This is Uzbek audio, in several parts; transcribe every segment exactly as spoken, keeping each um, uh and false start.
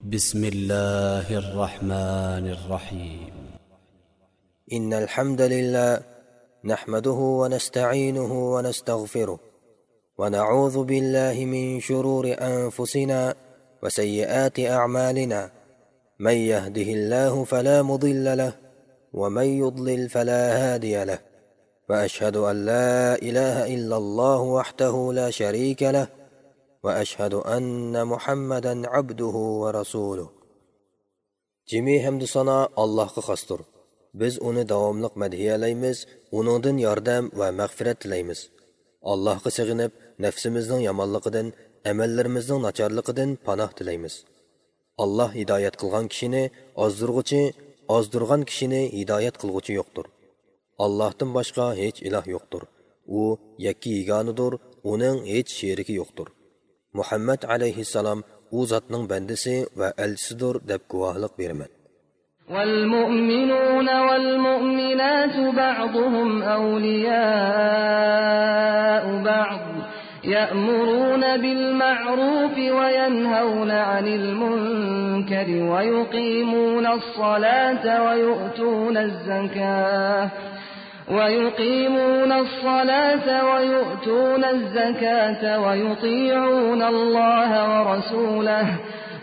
بسم الله الرحمن الرحيم. إن الحمد لله نحمده ونستعينه ونستغفره ونعوذ بالله من شرور أنفسنا وسيئات أعمالنا. من يهده الله فلا مضل له ومن يضلل فلا هادي له، وأشهد أن لا إله إلا الله وحده لا شريك له، وأشهد أن محمدا عبده ورسوله. Cimi hamd sana Allohga xosdir. Biz uni davomliq madhiyalaymiz, uningdan yordam va mag'firat tilaymiz. Allohga sig'inib, nafsimizning yomonligidan, amallarimizning nacharligidan panoh tilaymiz. Allah hidoyat qilgan kishini ozdirg'uchi, ozdirgan kishini hidoyat qilg'uchi yo'qdir. Allohdan boshqa hech iloh yo'qdir. U yakki yeganidir, uning hech sherigi yo'qdir. Muhammad alayhissalom u zotning bandisi va elchisidir deb guvohlik beraman. والمؤمنون والمؤمنات بعضهم أولياء بعض يأمرون بالمعروف وينهون عن المنكر ويقيمون الصلاة ويؤتون الزكاة ويقيمون الصلاة ويؤتون الزكاة ويطيعون الله ورسوله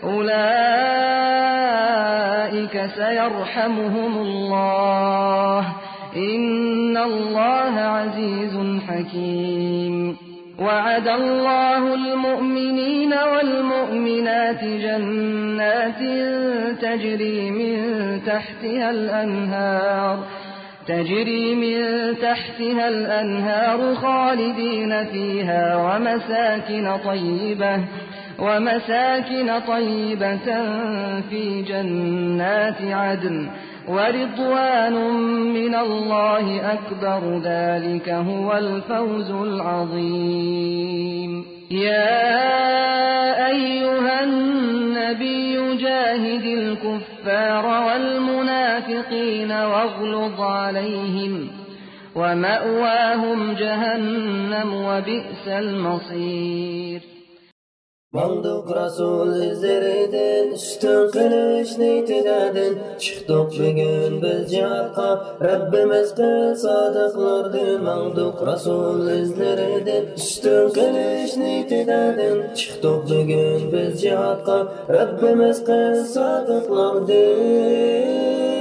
أولئك سيرحمهم الله إن الله عزيز حكيم. وعد الله المؤمنين والمؤمنات جنات تجري من تحتها الأنهار تجري من تحتها الأنهار خالدين فيها ومساكن طيبة ومساكن طيبة في جنات عدن ورضوان من الله أكبر ذلك هو الفوز العظيم. يا أيها النبي جاهد الكفار والمنافقين واغلظ عليهم ومأواهم جهنم وبئس المصير. Mangduk Rasul izlerinden, üstün kılıç niyetinden, çıktık bugün biz cihatqa, Rabbimiz kıl sadıklardır. Mangduk Rasul izlerinden, üstün kılıç niyetinden, çıktık bugün biz cihatqa, Rabbimiz kıl sadıklardır.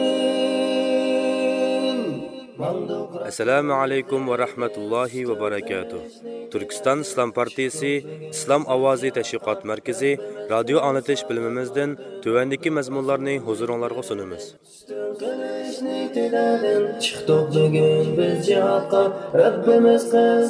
Assalamu alaykum wa rahmatullahi wa barakatuh. Turkiston Islom partiyasi Islom ovozi tashviqot markazi radio anglatish bilimimizdan tuvandagi mazmunlarni huzuringizga sunamiz. Chiqdik bugun biz jihatga, Rabbimiz qil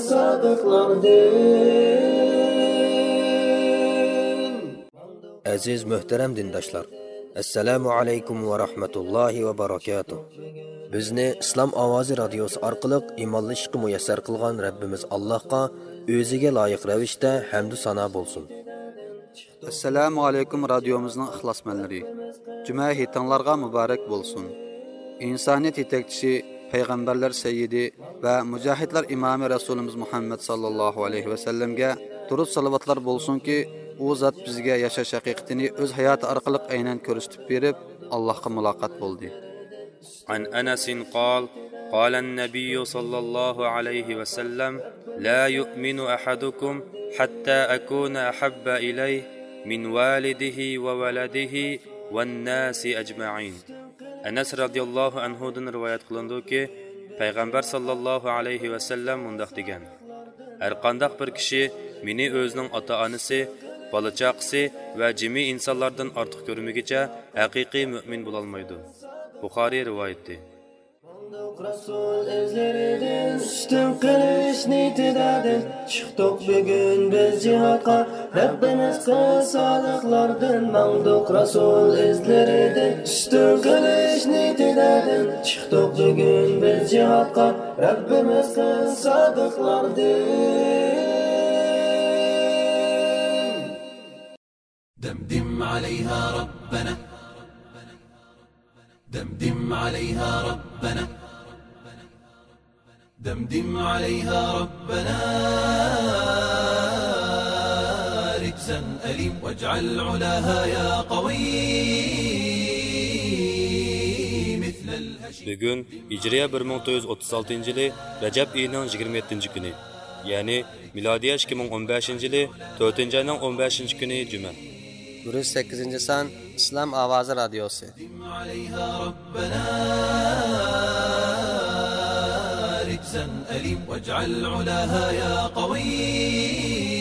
sodiqlardir. Aziz muhtaram dindoshlar, assalomu alaykum va rahmatullohi va barakatuh. Bizni Islom ovozi radiosi orqali iymonlashga muyassar qilgan Rabbimiz Allohga o'ziga loyiq ravishda hamd sano bo'lsin. Assalomu alaykum radiomizning ixlosmandlari. Juma hitinglarga muborak bo'lsin. İnsaniyat yetakchisi, payg'ambarlar sayyidi va mujohidlar imomi Rasulimiz Muhammad sallallohu alayhi va sallamga durud salovatlar bo'lsin-ki, u zot bizga yashash haqiqatini o'z hayoti orqali aynan ko'rsatib berib, Allohga muloqot bo'ldi. عن أنس قال قال النبي صلى الله عليه وسلم لا يؤمن أحدكم حتى أكون أحب إليه من والده وولده والناس أجمعين. Anas radhiyallohu anhu dan rivoyat qilindiki, payg'ambar sallallohu alayhi va sallam mundaq degan: Har qanday bir kishi meni o'zining ota-onasi, bola-chaqasi va jami insonlardan ortiq ko'rmagicha haqiqiy mu'min bo'la olmaydi. Buxoriy rivoyati. Rasul izlerinden, üstün kılıç niyetinden, çıktık bugün biz cihatqa, Rabbimiz kıl sadıklardan. Mangduk Rasul izlerinden, üstün kılıç niyetinden, çıktık bugün biz cihatqa, Rabbimiz kıl sadıklardan. دمدم عليها ربنا دمدم عليها ربنا دمدم عليها ربنا رجزا أليم واجعل علاها يا قوي Bugun Hijriya bir ming to'rt yuz o'ttiz oltinchi yili Rajab oyining yigirma yettinchi kuni, ya'ni milodiy ikki ming o'n beshinchi yili to'rtinchi oyning o'n beshinchi kuni juma. bir yuz sakkizinchi san Islom ovozi radiosi. رجزا أليم واجعل علاها يا قوي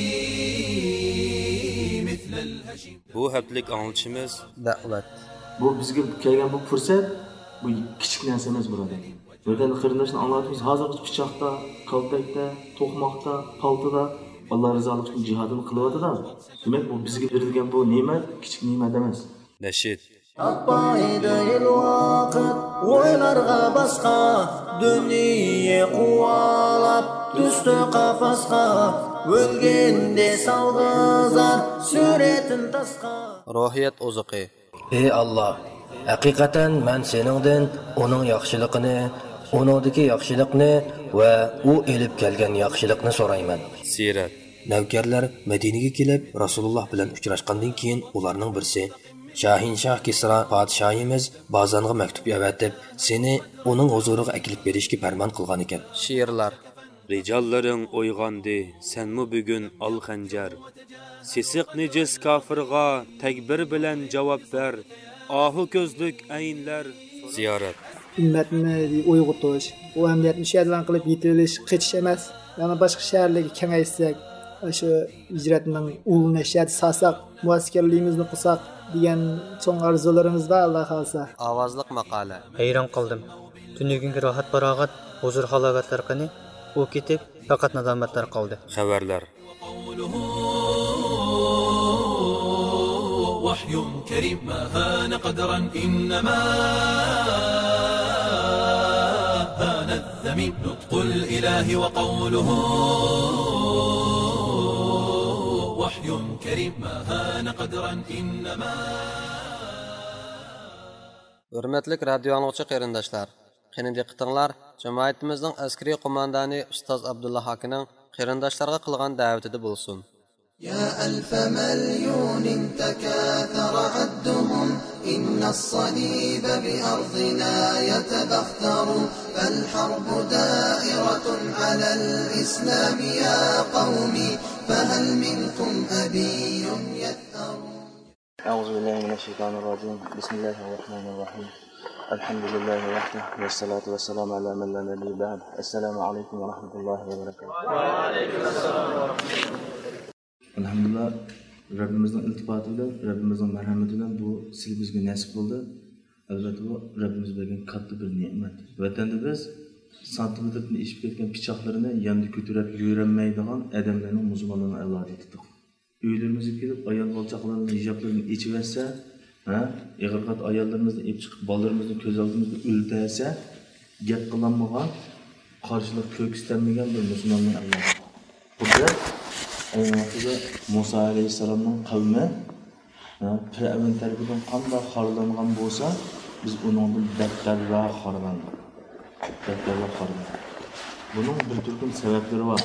مثل الهشيم. Bu haftalik anglitishimiz Da'vat. Bu bizga kelgan bu fursat, bu kichik narsa emas birodar. Vatani qarindoshni anglatamiz, hozirgi pichoqda, kaltakda, to'qmoqda, paltada Alloh rizolik uchun jihodini qilyapti-da. Demak, bu bizga berilgan bu ne'mat kichik ne'mat emas. Nashid. Apaydı vakit oylarga basqa dünya quvalab düştü qafasqa o'lgende salg'izar suretin tasqa. Ruhiyat ozuqi. Ey Allah, haqiqatan men seningdan uning yaxshiligini, uningdagi yaxshilikni va u elib kelgan yaxshilikni so'rayman. Sirat. Navkarlar Madinaga kelib Rasululloh bilan uchrashgandan keyin ularning birisi Shahinshoh Kisra podshoyimiz Bazanga maktub yavatib, seni uning huzuriga akilib berishga farmon qilgan ekan. She'rlar. Rijollaring o'yg'ondi, senmi bugun ol xanjar. Sesiq nejis kofirga takbir bilan javob ber. Ahu ko'zlik aynlar. Ziyorat. Ummatni uyg'otish, u amniyatni shadlan qilib yetilish qechish emas. Yana boshqa shaharlarga kengaysak, o'sha hijratning ulug'ini shad sasak, muaskarligimizni qilsak degan cho'ng orzularimiz va Alloh xolsa. Ovozliq maqola. Hayron qoldim. Dunyoga rohat farog'at, huzur halovatlar qani, u ketib faqat nadomatlar qoldi. Xabarlar. وحي كريم ما هان قدرا إنما هان الذميم نطق الإله وقوله وحي كريم ما هان قدرا إنما. Hurmatli radio anglag'uchi qarindoshlar, qani diqqatinglar, jamoatimizning askariy qo'mondoni ustoz Abdullah Hakining qarindoshlarga qilgan da'vatida bo'lsin. يا ألف مليون تكاثر عدهم إن الصليب بأرضنا يتبختر فالحرب دائرة على الإسلام يا قومي فهل منكم أبي يثأر. أعوذ بالله من الشيطان الرجيم. بسم الله الرحمن الرحيم. الحمد لله وحده والصلاة والسلام على من لا نبي بعد. السلام عليكم ورحمة الله وبركاته. وعليكم السلام ورحمة الله. Alhamdulillah, Rabbimizning iltifoti bilan, Rabbimizning marhamati bilan bu sil bizga nasib bo'ldi. Albatta bu Rabbimiz bergan katta bir ne'mat. Vatanda biz santimetrni ishib ketgan pichoqlarini yandı ko'tarib yurolmaydigan odamlarning musulmonlarni Alloh etdik. Uylarimizga kelib, ayol bolchaqlarning hijoblarini ichib olsa, ha, ig'irqat ayollarimizni ib chiqib, bolalarimizni ko'z oldimizda o'ldirsa, gap qilolmagan, qarshilik ko'kislanmagan bir musulmonning Alloh. Xuddi Ayniqsa Musa alayhissalomning qavmi Fir'avn tarafidan qanday xorlangan bo'lsa, biz uningdan battarroq xorlandik. Battarroq xorlandik. Buning bir turkum sabablari bor.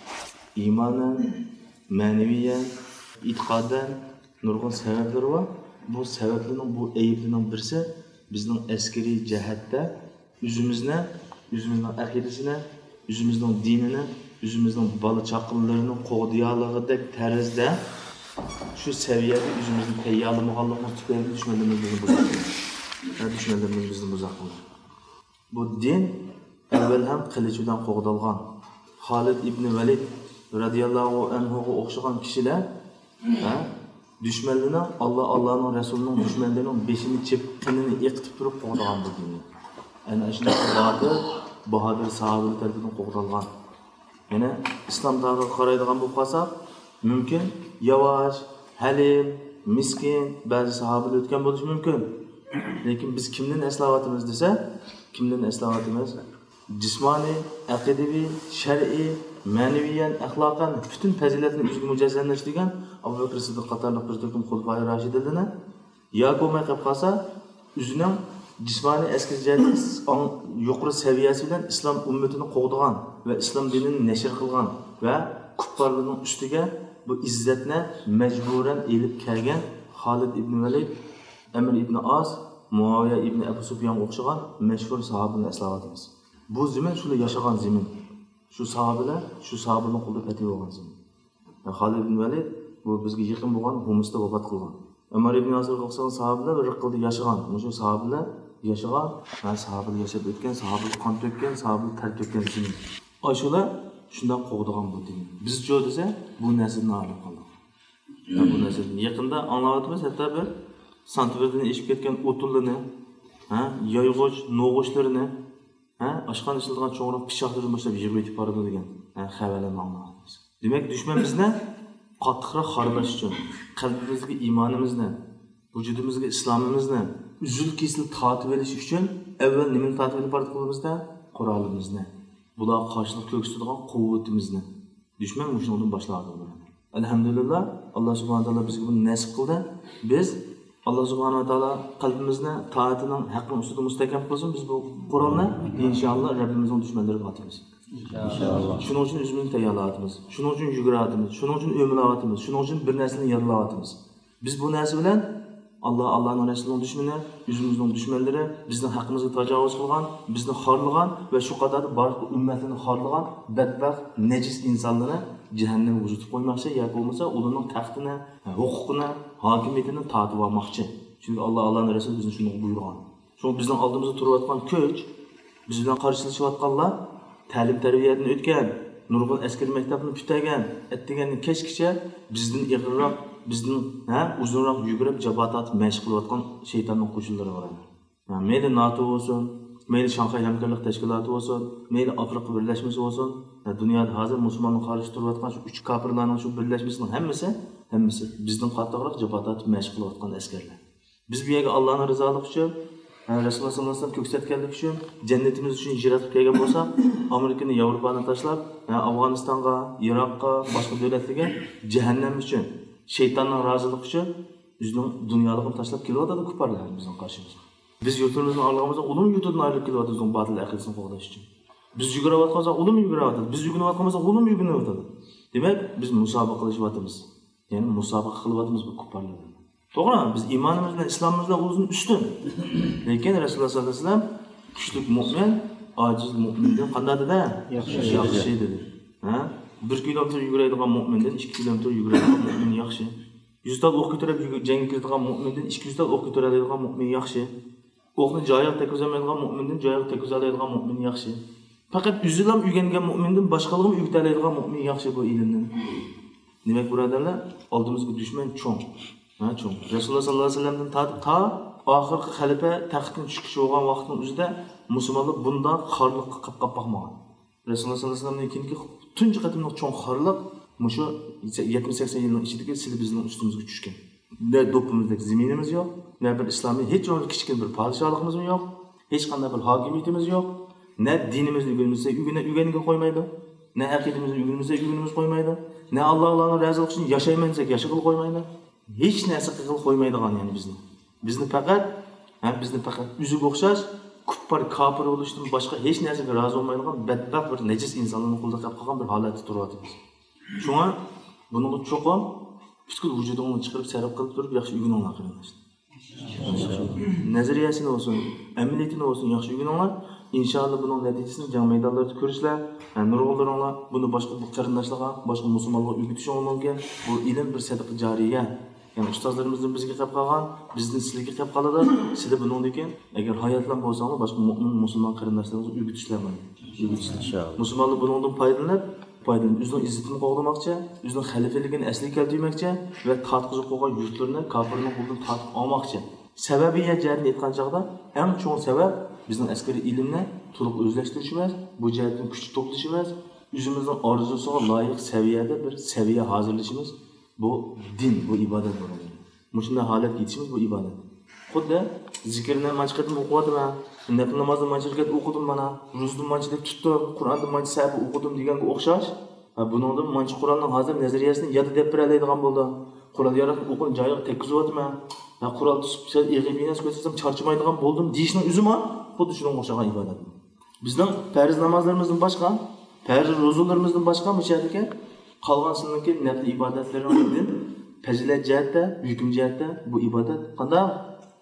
İmanan, ma'naviyan, e'tiqodan nurg'un sabablari bor. Bu sabablarning bu ayblarning birisi bizning askariy jihatda o'zimizni, o'zimizning aqidasini, o'zimizning dinini, o'zimizning bola chaqinlarining qo'g'diyollig'idek tarzda shu saviyada o'zimizni tayyorlamaganligimiz tufayli dushmanlarimizni buzadi. Dushmanlarimizni buzadi. Bu din avval ham qilich bilan qo'g'dalgan. Xolid ibn Valid radhiyallohu anhu ga o'xshagan kishilar ha dushmanlarni Alloh Allohning rasulining dushmanlarining beshini chepqinini yiqitib turib qo'g'dagan bu dinni. Ana shunday bahodir bahodir sahobalar tomonidan qo'g'dalgan. Yana islom tarixiga qaraydigan bo'lib qolsak, mumkin yavash, halim, miskin ba'zi sahobalar o'tgan bo'lishi mumkin. Lekin biz kimdan eslayapmiz desa, kimdan eslayapmiz? Jismoniy, aqidaviy, shar'iy, ma'naviyan, axloqan bütün fazilatni o'ziga mujassamlashtirgan Abu Bakr Siddiq qatorli bir turkum xulafoi rashidlarni yo ko'may qilib qolsa, o'zining jismoniy askariy yuqori saviyasi bilan islom ummatini qo'g'digan va islom dinini nashr qilgan va kuffarlarning ustiga bu izzatni majburan elib kelgan Xolid ibn Valid, Amr ibn As, Muaviya ibn Abu Sufyan o'xshagan mashhur sahobalarni eslayapmiz. Bu zamin shular yashagan zamin. Shu sahobalar, shu sahobaning qo'lida fatih bo'lgan zamin. Xolid ibn Valid bu bizga yaqin bo'lgan Humusda vafot qilgan. Umar ibn Yasir o'xshagan sahobalar bir qildi yashagan. Shu sahobalar yashagan, va sahobalar yashab o'tgan, sahobalar qon to'kkan, sahobalar ter to'kkan zamin. Shular shundan qo'g'digan bu din. Biz jo desa bu naslni olib qoldik. Bu naslni yaqinda anglayapmiz, hatto bir santimetrdan eshib ketgan o'tunlarni, ha, yoyg'och, no'g'oshlarini, ha, oshxon ishiladigan cho'ng'roq pichoqlarni boshlab yig'ib o'tib boradi degan, ha, xabarlarni anglayapmiz. Demak, dushman bizni qattiqroq xorlash uchun, qalbimizga iymonimizni, vujudimizga islomimizni uzul kesil tatib olish uchun avval nimani tatib olib bordi qo'limizda? Qur'onimizni. Bular qarshilik ko'rsatadigan quvvatimizni. Dushman shundan boshladi. Alhamdulillah, Alloh subhanahu va taolo bizga buni nasib qildi. Biz Alloh subhanahu va taolo qalbimizni taatining haqqini ustida mustahkam qilsin. Biz bu Qur'onni inshaalloh Rabbimizning dushmanlariga otamiz. İnşallah. Şunun için üzümünü tayyorlayapmiz. Şunun için yugurayapmiz. Şunun için ömürlayapmiz. Şunun için bir narsani yaralayapmiz. Biz bu narsa bilan Allah Allah'ın Resulü'nün düşmanı, yüzümüzün düşmanları, bizden hakkımızı tecavüz kılgan, bizden xorlagan ve şu kadar barık ümmetini xorlagan, bedbaxt, necis insanları cehenneme vücudu koymakçı, ya olmasa onun tahtına, hukukuna, hakimiyetini tatip almakçı. Çünkü Allah Allah'ın Resulü bizden şunu buyurgan. Çünkü bizden aldığımızda turuyatkan köç, bizden karşılaşıyatkanlar, ta'lim tarbiyatini o'tgan, nurg'un askar maktabini bitagan, etdiganni kechgacha bizdan ig'irroq, bizdan ha uzunroq yugurib jabotat mashq qilayotgan shaytonning qo'shinlari bor. Ha, mayli NATO bo'lsin, mayli Shanxay hamkorlik tashkiloti bo'lsin, mayli Afrika birlashmasi bo'lsin, dunyoda hozir musulmonlar qarshi turayotgan shu uch kafirlarning shu birlashmasining hammasi, hammasi bizdan qattiqroq jabotat mashq qilayotgan askarlar. Biz bu yerga Allohning rizoligi uchun Rasululloh sallallohu alayhi vasallam ko'rsatganlik uchun jannatimiz uchun hijrat qilib kelgan bo'lsak, Amerikani, Yevropani tashlab, Afg'onistonga, Iroqqa, boshqa davlatlarga jahannam uchun, shaytonning roziligi uchun bizning dunyoligini tashlab kelyapti kuparlar bizning qarshimizga. Biz yurtimizni orlig'imizda uning yurtidan ayrilib kelyapti bizning botil aqidasini qo'g'dash uchun. Biz yugurayotgansa uning yugurayapti, biz yuguryotgansa uning yuguryapti. Demak, biz musobaqa qilyapmiz. Ya'ni musobaqa qilyapmiz bu kuparlar. To'g'ri, biz iymonimiz bilan islomimiz bilan o'zini ustun. Lekin Rasululloh sollallohu alayhi vasallam kuchli mu'min, ojiz mu'mindan qanday dedi? Yaxshi, yaxshi dedi. Ha? bir kilometr yuguradigan mu'mindan ikki kilometr yuguradigan mu'min yaxshi. yuz ta o'q ko'tarib jangga kiradigan mu'mindan ikki yuz ta o'q ko'taradigan mu'min yaxshi. O'qni joyiga tekizolmaydigan mu'mindan joyiga tekizoladigan mu'min yaxshi. Faqat o'zilam o'rgangan mu'mindan boshqalarga o'rgatadigan mu'min yaxshi bu ilmdan. Demak, birodarlar, oldimizga dushman cho'ng. Ha, cho'ng. Rasululloh sollallohu alayhi vasallamdan ta ta oxirgi xalifa taxtdan chiqishi bo'lgan vaqtning o'zida musulmonlar bundan xorliqqa qilib qolmagan. Rasululloh sollallohu alayhi vasallamdan keyingi tunji qatimli cho'ng xorliq mushu yetmish sakson yilning ichidagi sizlar bizning ustimizga tushgan. Ne do'ppimizdagi zaminimiz yo'q, ne bir islomiy hech bir kichkina bir podshohligimiz yo'q, hech qanday bir hokimiyatimiz yo'q, ne dinimizni o'rgansak, o'rgana o'rganiga qo'ymaydi, ne aqidamizni o'rgansak, o'rganimiz qo'ymaydi, ne Alloh Allohning raziligi uchun yashayman desak, yashaqil qo'ymaydi. Hech narsa qilib qo'ymaydigan yani bizni. Bizni faqat, ha bizni faqat o'ziga o'xshash, kuppar kofir bo'lishdan boshqa hech narsaga rozi bo'lmaydigan badbaxt bir najis insonlarning qo'lida qolib qolgan bir holatda turyapmiz. Shunga buni cho'qim butkul vujudingni chiqarib sarf qilib turib yaxshi o'rganinglar qarindoshlar. Nazariyasini olsun, amaliyatini olsun yaxshi o'rganinglar. İnşallah bunun neticesini can meydanlarda görüşler, yani nurg'unlaringlar bunu boshqa bu qarindoshlarga, boshqa musulmonlarga o'rgatishing mumkin. Bu ilm bir sadaqa jariya. Yani ustozlarimizdan bizga qilib qolgan, bizdan sizlarga qilib qoladi. Sizlar bundan keyin agar hayotlan bo'lsanglar, boshqa mu'min musulmon qarindoshlaringizni o'rgatishlar mumkin. İnşallah. Musulmonlar bundan foydalanib, foydalanib o'zining izzatini qo'g'damoqchi, o'zining xalifaligini asliga keltirmoqchi va tatqizib qo'ygan yurtlarni kofirning qo'lidan tatib olmoqchi. Sababiy jihatni aytgan chog'da eng cho'ng sabab bizning askariy ilmni to'liq o'zlashtirishimiz, bu jihatdan kuch to'plashimiz, o'zimizning orzusiga loyiq saviyada bir saviya hozirlashimiz, bu din, bu ibodat bo'ladi. Mushunday holat yetishimiz bu ibodat. Xuddi zikrni manchiqatni o'qidim, nafl namozni manchiqat o'qidim mana, ro'zni manchiqat tutdim, Qur'onni manchiqat o'qidim deganga o'xshash. Buningdan manchi Qur'onning hozir nazariyasini yod deb beradigan bo'ldi. Qur'on yaratib o'qib joyiga tekizyotyapman. Ha Qur'on tutib eg'ibiynas ko'rsam charchamaydigan bo'ldim deyishning o'zimi xuddi shunga o'xshagan ibodat. Bizning farz namozlarimizdan boshqa, farz ro'zalarimizdan boshqa mushadika qolgansizniki nafl ibodatlarimizdan fazilat jihatda, hukm jihatda bu ibodat qanday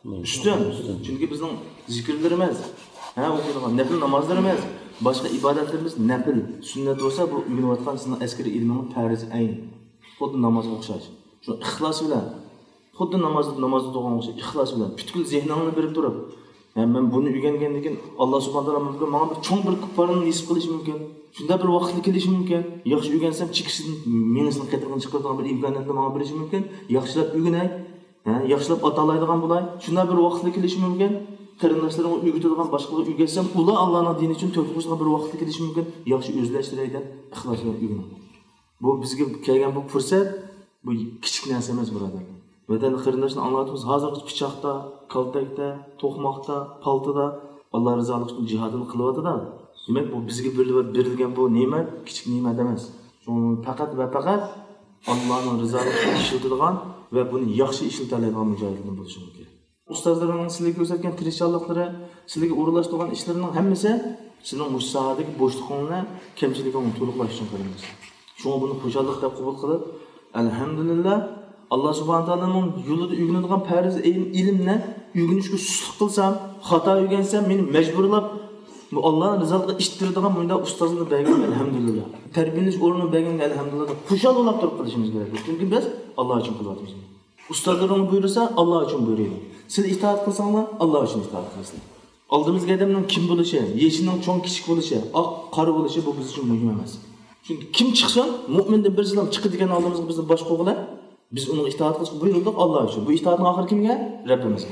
Üstün. Çünkü bizim zikirlerimiz, ha okuduğumuz nafil namazlarımız, başka ibadetlerimiz nafil, sünnet olsa bu uygulayotgan sizin askeri ilminin farizi aynı. Xuddi namazga o'xshash. Shu ixlos bilan, xuddi namozda namozda turgan o'xshash ixlos bilan butkul zehningni berib turib, men buni o'rgangandan keyin Alloh subhanahu va taolo mumkin menga bir cho'ng bir kuparini nisb qilish mumkin. Shunda bir vaqtli kelishi mumkin. Yaxshi o'rgansam chekishdan menisini qaytargan chiqaradigan bir imkoniyatni menga berishi mumkin. Yaxshilab o'rganay, ha, yaxshilab otalaydigan bo'lay. Shunda bir vaqtli kelishi mumkin. Qarindoshlarimga o'rgatadigan boshqalarga o'rgatsam, ular Allohning dini uchun to'g'ri bir vaqtli kelishi mumkin. Yaxshi o'zlashtiray deb ixlos bilan o'rganay. Bu bizga kelgan bu fursat, bu kichik narsa emas, birodarlar. Vatan qarindoshni anglatamiz, hozirgi pichoqda, kaltakda, to'qmoqda, paltada Alloh rizolik uchun jihodini qilyapti-da. Demak, bu bizga berilgan bu ne'mat kichik ne'mat emas. Shuni faqat va faqat Allohning rizoligi uchun ishlatadigan va buni yaxshi ishlatadigan mujohidlar bo'lishi kerak. Ustozlarning sizlarga ko'rsatgan tirishchanliklari, sizlarga o'rinlashtirgan ishlarining hammasi sizning musohadagi bo'shliqingni, kamchiligingni to'liqlash uchun qilinadi. Shunga buni xo'jalik deb qabul qilib, alhamdulillah Alloh subhanahu va taoloning yo'lida o'rganadigan farz ilmni o'rganishga suslik qilsam, xato o'rgansam, meni majburlab bu Allohning rizoligiga ishtiradigan bunda ustozlarni bergan alhamdulillah. Tarbiyalash o'rnini bergan alhamdulillah. Xushal bo'lib turib qilishimiz kerak. Chunki biz Alloh uchun qilyapmiz. Ustozlarning buyursa Alloh uchun buyuradi. Siz itoat qilsanglar, Alloh uchun itoat qilasizlar. Oldimizga odamning kim bo'lishi, yeshining cho'ng kichik bo'lishi, oq qora bo'lishi bu biz uchun muhim emas. Chunki kim chiqsin, mu'mindan bir islam chiqdi degan oldimizga bizni bosh qo'yganlar, biz uni itoat qilishga buyurildik Alloh uchun. Bu itoatning oxiri kimga? Rabbimizga.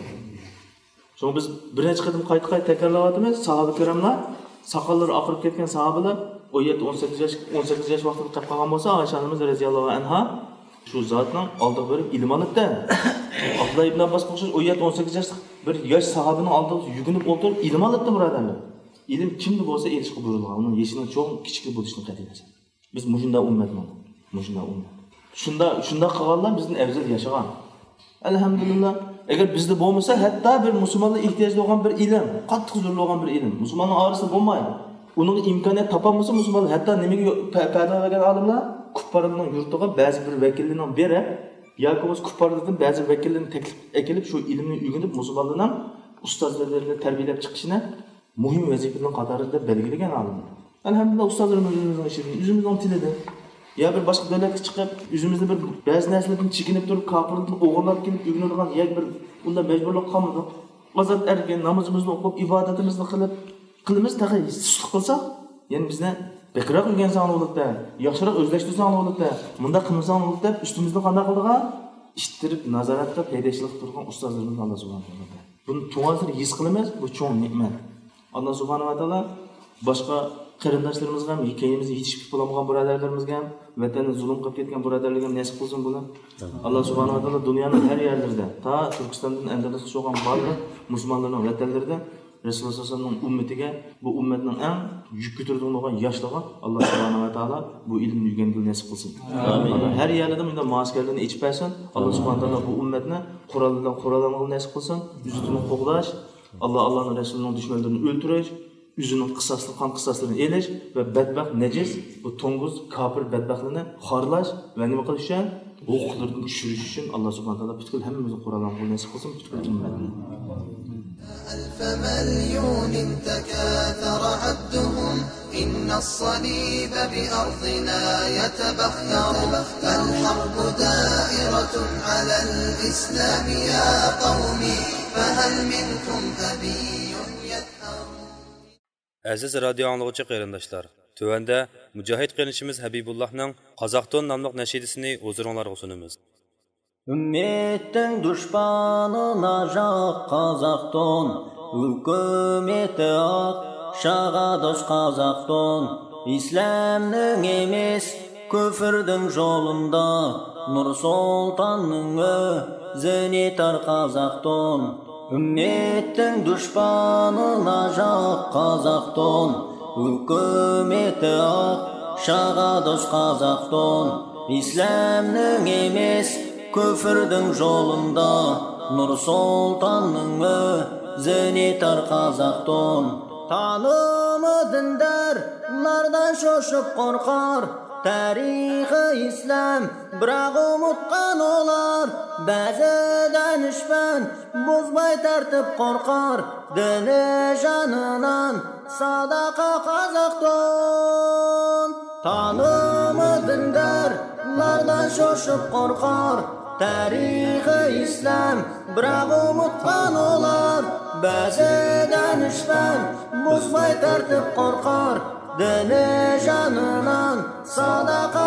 So'ng biz birinchi qatim qayta-qayta takrorlayapmiz. Sahoba kiramlar, soqollari oqirib ketgan sahobalar o'n yetti o'n sakkiz yosh o'n sakkiz yosh vaqtida qolib qolgan bo'lsa, Oysha onamiz radhiyallohu anha shu zotning oldiga borib ilm olibdi. Abdullah ibn Abbos o'xshash o'n yetti o'n sakkiz yosh bir yosh sahobaning oldiga yugunib o'tirib ilm olibdi, birodarlar. Ilm kimni bo'lsa erishib buyurilgan, uning yeshining cho'ng kichik bo'lishini qat'iylashadi. Biz mushunda ummatmiz. Mushunda ummat. Shunda shunda qilganlar bizning afzal yashagan. Alhamdulillah. Agar bizda bo'lmasa, hatto bir musulmonlar ehtiyoj bo'lgan bir ilm, qattiq zo'r bo'lgan bir ilm, musulmonlar orasida bo'lmaydi. Uning imkoniyat topolmasa, musulmonlar hatto nimaga paydo bo'lgan olimlar kuffarning yurtiga ba'zi bir vakillarning berib, yoki o'z kuffarlardan ba'zi vakillarni taklif etilib, shu ilmni o'rganib, musulmonlarning ustozlarni tarbiyalab chiqishini muhim vazifalarning qatorida belgilagan olimlar. Alhamdulillah, ustozlarimiz o'zimizning ishimiz, o'zimizning tilida ya bir boshqa davlatga chiqib, o'zimizni bir ba'zi narsalardan chekinib turib, kofirlardan o'g'irlab kelib o'rganadigan yak bir unda majburlik qolmadik. Ozod erkin namozimizni o'qib, ibodatimizni qilib, qilimiz tag'i suslik qilsak, ya'ni bizni bekroq o'rgansang bo'ladi, yaxshiroq o'zlashtirsang bo'ladi, bunda qilmasang bo'ladi deb ustimizda qanday qildiga ishtirib, nazoratda paydashlik turgan ustozlarimiz Alloh subhanahu va taolo. Buni to'g'risini his qilamiz, bu cho'ng ne'mat. Alloh subhanahu va taolo boshqa qarindoshlarimiz ham, keyinimizga yetishib bo'lmagan birodarlarimizga ham, vatanni zulm qilib ketgan birodarlarga ham nasib qilsin buni. Alloh subhanahu va taolo dunyoning har yerlarida, ta Turkistondan Andalus bo'lgan barcha musulmonlarning vatanlarida Rasululloh sollallohu alayhi vasallam ummatiga, bu ummatning eng yuk ko'taradigan bo'lgan yoshlig'i Alloh subhanahu va taolo bu ilmni o'rganishni nasib qilsin. Amin. Har yerda bunda maskarlarni ichib bersin. Alloh subhanahu va taolo bu ummatni Qur'ondan Qur'onga nasib qilsin. Yuzini qo'g'dash, Alloh Allohning rasulining dushmanlarini o'ldirish, o'zining qisosli qon qisoslarini elish va badbaxt najis bu to'ng'iz kofir badbaxtlarni xorlash va nima qilish uchun huquqlarni tushirish uchun Alloh subhanahu va taolo butkul hammamizni Qur'onga nasib qilsin, butkul ummatni. ألف مليون تكاثر عدهم إن الصليب بأرضنا يتبختر الحرب دائرة على الإسلام يا قومي فهل منكم أبي يثأر. Aziz radio anglag'uchi qarindoshlar, tövəndə mücahid qarinishimiz Habibullohning Qozoqton nomli nashidasini huzuringizga sunamiz. Ümmetin düşmanına jaq Qazaqton, hükümeti ak, şağa dost Qazaqton. İslamның emes, küfürдің жолында, Nur Sultanның özüne tar Qazaqton. Ümmetin düşmanına jaq Qazaqton, hükümeti ak, şağa dost Qazaqton. İslamның emes, küfürдің жолында, Nur Sultanның özüne tar Qazaqton. Tanımı dindar, lardan şoşup qorqar, tarixi islom, biroq unutgan olar. Ba'zida dushman buzmay tartib qo'rqar, dini jonidan sadaqa qozoqdan. Tanımı dindarlardan shoshib qo'rqar, tarixi islom, biroq unutgan olar. Ba'zida dushman buzmay tartib qo'rqar, dini jonidan sadaqa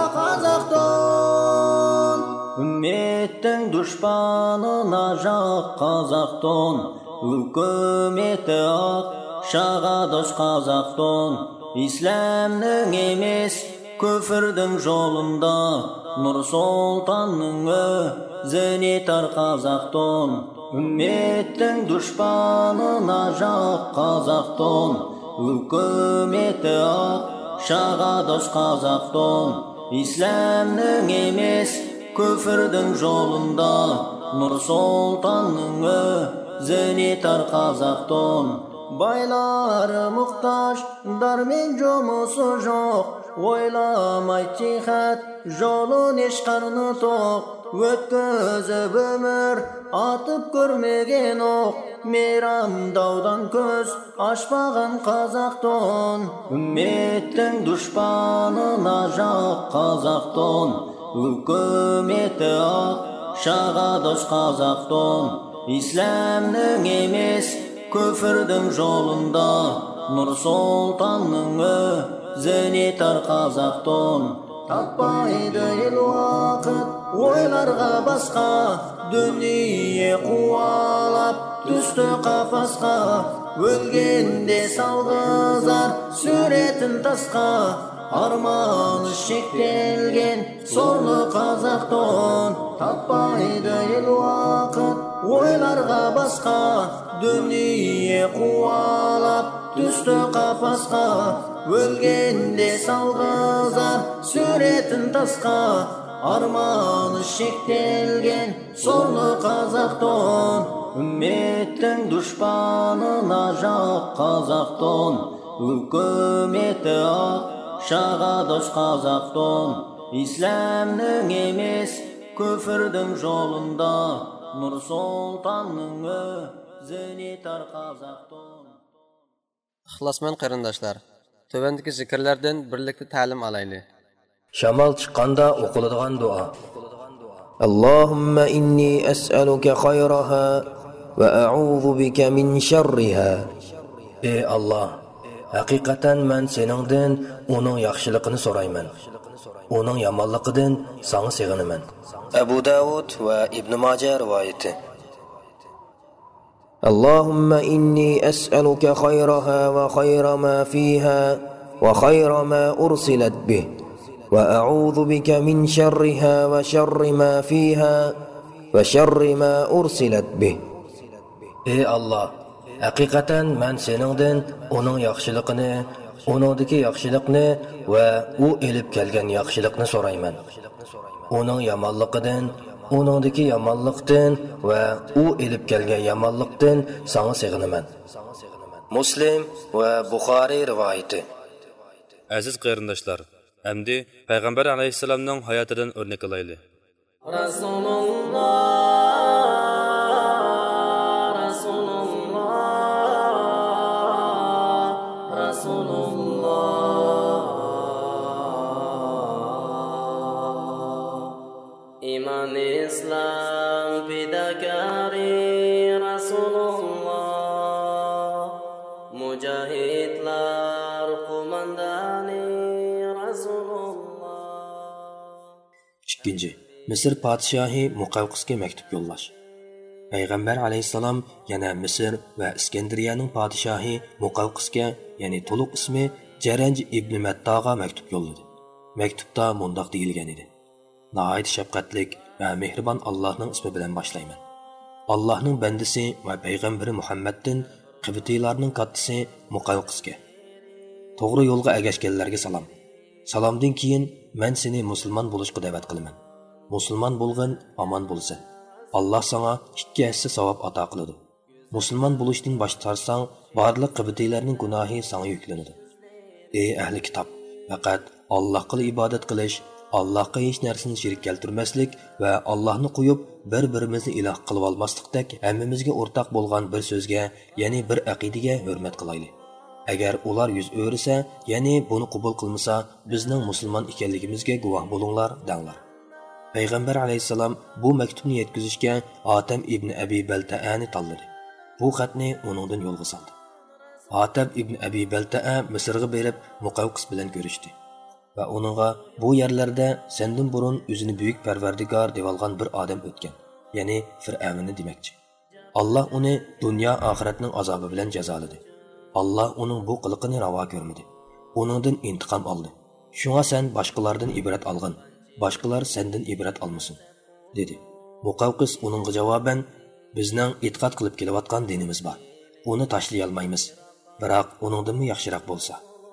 qozoqdan. Ümmetin düşmanına jaq qozoqdan, hukumeti ak şağa dost qozoqdan. İslamning emas, küfrдің жолында, Nur Sultanның o'zini tar qozoqdan. Ümmetin düşmanına jaq qozoqdan, hukumeti ak şağa dost qozoqdan. İslamning emas, küfrдің жолында, Nur Sultanның o'zini tar qozoqdan. Baylar muhtaç, darmin jomusu жоқ, ойламай cihat, жолын еш қарны тоқ. Өткізіп өмір, атып көрмеген оқ, мейрамдаудан көз ашпаған қазақтан. Үмметтің дұшпанына жақ қазақтан, үкіметі ақ шаға дос қазақтан. İslamның емес, küfrдің жолында, Nur Sultanның o'zini tar qozoqdan. Topmaydi el vaqt o'ylarga basqa, dunyo quvalab түсті qafasqa. O'lgende salg'izar suretin tasqa, armoni shektelgen so'rli qozoqdan. Topmaydi el vaqt o'ylarga basqa, dunyo quvalab түсті qafasqa. O'lgende salg'izar suretin tasqa, armoni shektelgen so'rli qozoqdan. Ümmetin düşmanına jaq qozoqdan, hukumeti ak şağa dost qozoqdan. İslamning emas, küfrдің жолында, Nur Sultanның o'zini tar qozoqdan. Ixlosmand qarindoshlar, tövəndəki zikirlərdən birlikdə ta'lim alaylı. Shamol chiqqanda o'qiladigan duo. Allohumma inni as'aluka khayraha va a'udhu bika min sharriha. Ey Allah, haqiqatan men seningdan uning yaxshiligini so'rayman. Uning yomonligidan sana sig'inaman. Abu Davud va Ibn Majah rivoyati. اللهم إني أسألك خيرها وخير ما فيها وخير ما أرسلت به وأعوذ بك من شرها وشر ما فيها وشر ما أرسلت به. Ey Allah, haqiqatan men seningdan uning yaxshiligini, uningdagi yaxshilikni va u elib kelgan yaxshilikni so'rayman. Uning yomonligidan, uningdagi yomonlikdan va u elib kelgan yomonlikdan sana sig'inaman. Muslim va Buxoriy rivoyati. Aziz qarindoshlar, endi payg'ambar alayhissalomning hayotidan o'rnak olaylik. Rasululloh, Rasululloh, Rasululloh. Iman İslam fidakari Rasulullah, mujahidlar kumandani Rasulullah. ikkinchi. Misr podshohi Muqavqisga maktub yo'llash. Payg'ambar alayhissalom yana Misr va Iskandariyaning podshohi Muqavqisga, ya'ni to'liq ismi Jaranj ibn Mattaga maktub yo'lladi. Maktubda mundaq deyilgan edi: Nəhayət şəfqətlik və mehribon Allahның ismi bilan başlayman. Allahның bəndisi və Peyğəmbəri Muhammaddan Qibtiylarning kattisi Muqavqisga. To'g'ri yo'lga ergashganlarga salom. Salomdan keyin men seni musulmon bo'lishga da'vat qilaman. Musulmon bo'lg'in, omon bo'lsin. Allah sana ikki hissa savob ato qiladi. Musulmon bo'lishdan bosh tortsang, barliq Qibtiylarning gunohi sana yuklanadi. Ey ahli kitob, faqat Allohga ibodat qilish, Allohga hech narsani shirik keltirmaslik va Allohni qo'yib bir-birimizni iloh qilib olmaslikdek hammamizga o'rtaq bo'lgan bir so'zga, ya'ni bir aqidaga hurmat qilaylik. Agar ular yuz o'risa, ya'ni buni qabul qilmasa, bizning musulmon ekanligimizga guvoh bo'linglar, danglar. Payg'ambar alayhisalom bu maktubni yetkazishga Atam ibn Abi Balta'ani tanladi. Bu xatni uningdan yo'lga soldi. Atam ibn Abi Balta'a Misrga berib Muqawqis bilan ko'rishdi va uningga bu yerlarda sendan burun o'zini buyuk Parvardigor deb olgan bir odam o'tgan, ya'ni Fir'avnni demoqchi. Alloh uni dunyo oxiratning azobi bilan jazoladi. Alloh uning bu qiliqini ravo ko'rmadi. Uningdan intiqom oldi. Shunga sen boshqalardan ibrat olgin, boshqalar sendan ibrat olmasin, dedi. Muqawqis uningga javoban, bizning e'tiqod qilib kelayotgan dinimiz bor. Uni tashlay olmaymiz. Biroq uningdanmi yaxshiroq bo'lsa,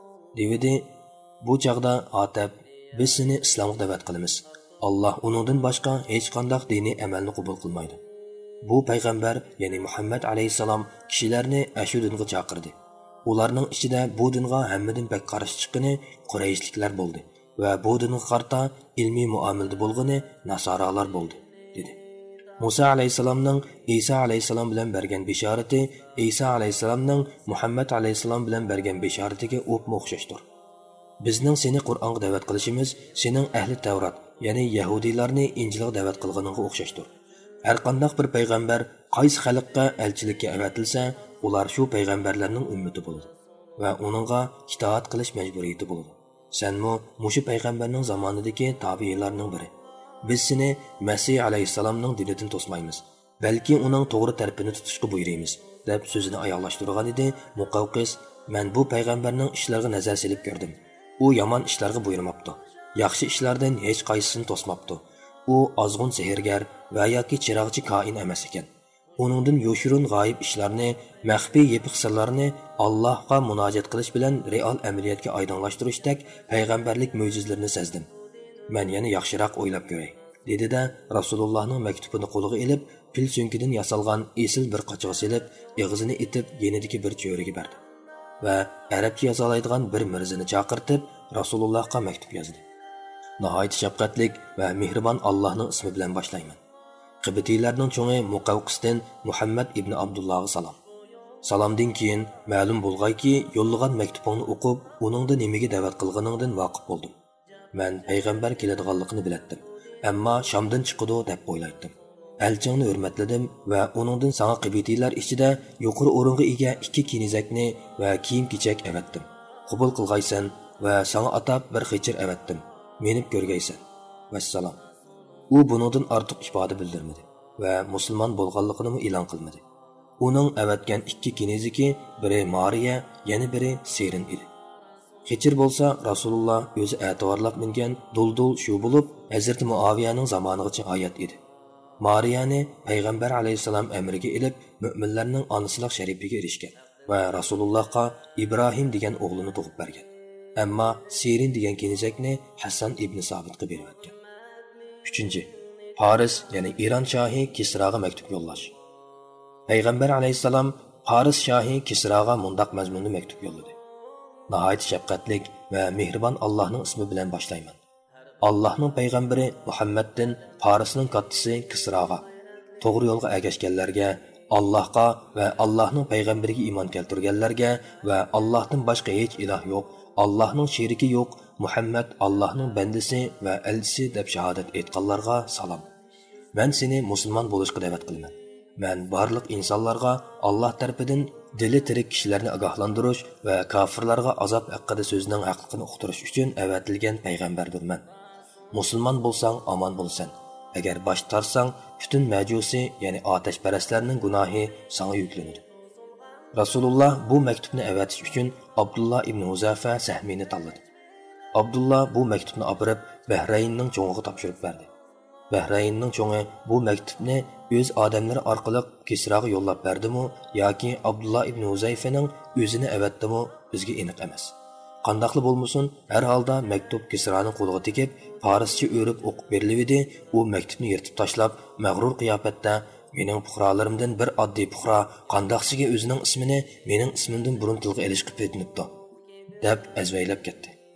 dedi. Bu chaqda Atab, biz seni islomga da'vat qilamiz. Alloh uningdan boshqa hech qanday diniy amalni qabul qilmaydi. Bu payg'ambar, ya'ni Muhammad alayhisalom kishilarni ashu dinga chaqirdi. Ularning ichida bu dinga hammadan pek qarshi chiqqani Qurayshliklar bo'ldi va bu dinga qarta ilmiy muomalada bo'lgani Nasoralar bo'ldi, dedi. Musa alayhisalomning Isa alayhisalom bilan bergan bishorati Isa alayhisalomning Muhammad alayhisalom bilan bergan bishoratiga o'pma o'xshashdir. Bizning seni Qur'onga da'vat qilishimiz sening ahli Tavrat, ya'ni Yahudiylarni Injilga da'vat qilganiga o'xshashdir. Har qanday bir payg'ambar qaysi xalqqa elchilikka avatilsa, ular shu payg'ambarlarning ummati bo'ladi va uningga itoat qilish majburiyati bo'ladi. Senmi mushu payg'ambarning zamonidagi tabiiylarning biri. Biz seni Masih alayhisalomning dinidan to'smaymiz, balki uning to'g'ri tarafini tutishga buyuramiz, deb so'zini oyoqlashtirgan edi. Muqawqis, men bu payg'ambarning ishlariga nazar solib ko'rdim. U yomon ishlarga buyurmabdi. Yaxshi ishlardan hech qaysisini to'smabdi. U ozg'un sehrgar va yoki chiroqchi koin emas ekan. Uningdan yo'shirun g'oyib ishlarni, maxfiy yepiq sirlarni Allohga munojat qilish bilan real amaliyotga oydinlashtirishdek payg'ambarlik mo'jizalarini sezdim. Men yana yaxshiroq o'ylab ko'ray, dedi-da Rasulullohning maktubini qo'liga olib, pil so'nkidan yasalgan esil bir qochoq silib, og'zini itib yenidagi bir cho'riga berdi va arabcha yozolaydigan bir mirzini chaqirtib Rasulullohga maktub yozdi. Nihoyat shafqatlik va mehribon Allohning ismi bilan boshlayman. Qibtiylarning cho'ngi Muqawqisdan Muhammad ibn Abdullohga salom. Salomdan keyin ma'lum bo'lgayki, yo'llagan maktubingni o'qib, uningda nimaga da'vat qilganingdan voqif bo'ldim. Men payg'ambar keladiganligini bilatdim, ammo Shamdan chiqadi deb o'ylaydim. Elchingni hurmatladim va uningdan sana qibtiylar ichida yuqori o'ringa ega ikki kinizakni va kiyim-kechak avatdim. Qabul qilgaysan va sana atab bir xichir avatdim. Menib ko'rgaysan. Vassalom. U buningdan ortiq ifoda bildirmadi va musulmon bo'lganligini e'lon qilmadi. Uning avatgan ikki kiniziki, biri Mariya, yana biri Serin edi. Xichir bo'lsa Rasululloh o'zi e'tiborlab mingan duldul shu bo'lib, Hazrat Muaviyaning zamonigacha hayot edi. Mariyani payg'ambar alayhisalom amriga ilib, mu'minlarning onasilik sharifiga erishgan va Rasulullohga Ibrohim degan o'g'lini tug'ib bergan. Ammo Serin degan kenizakni Hasan ibn Sabitga berib o'tgan. uchinchi. Paris, ya'ni Iron shohi Kisroga maktub yo'llash. Payg'ambar alayhisalom Paris shohi Kisroga mundaq mazmunli maktub yo'lladi. Nihoyat shafqatlik va mehribon Allohning ismi bilan boshlayman. Allohning payg'ambari Muhammaddan Parisning kattasi Kisroga, to'g'ri yo'lga ergashganlarga, Allohga va Allohning payg'ambariga iymon keltirganlarga va Allohdan boshqa hech iloh yo'q, Allohning sheriki yo'q, Muhammad Allohning bandasi va elchisi deb shahodat etganlarga salom. Men seni musulmon bo'lishga da'vat qilaman. Men barliq insonlarga Alloh tarafidan dili tirik kishilarni ogohlantirish va kofirlarga azob haqida so'zning haqligini uqtirish uchun avatilgan payg'ambardirman. Musulmon bo'lsang omon bo'lsan. Agar bosh tarsang, butun majusi, ya'ni otashparastlarning gunohi sana yuklanadi. Rasululloh bu maktubni avatish uchun Abdullah ibn Huzafa Sahmini tanladi. Abdullah bu maktubni olib Bahraynning cho'ngiga topshirib berdi. Bahraynning cho'ngi bu maktubni o'z odamlari orqali Kisroga yo'llab berdimi yoki Abdullah ibn Huzayfaning o'zini avatdimi bizga aniq emas. Qandaqli bo'lmasin, har holda maktub Kisroning qo'liga tegib, farischa o'rib o'qib berildi. U maktubni yirtib tashlab, mag'rur qiyofatda mening fuqarolarimdan bir oddiy fuqaro qandaqsiga o'zining ismini mening ismimdan burun tilga ilishib petinibdi, deb azvaylab ketdi.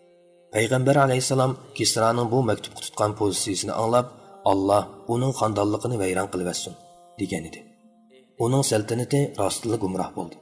Payg'ambar alayhissalom Kisraning bu maktubga tutgan pozitsiyasini anglab, Alloh uning xandonligini vayron qilib degan edi. Uning saltanati rostli gumroh bo'ldi.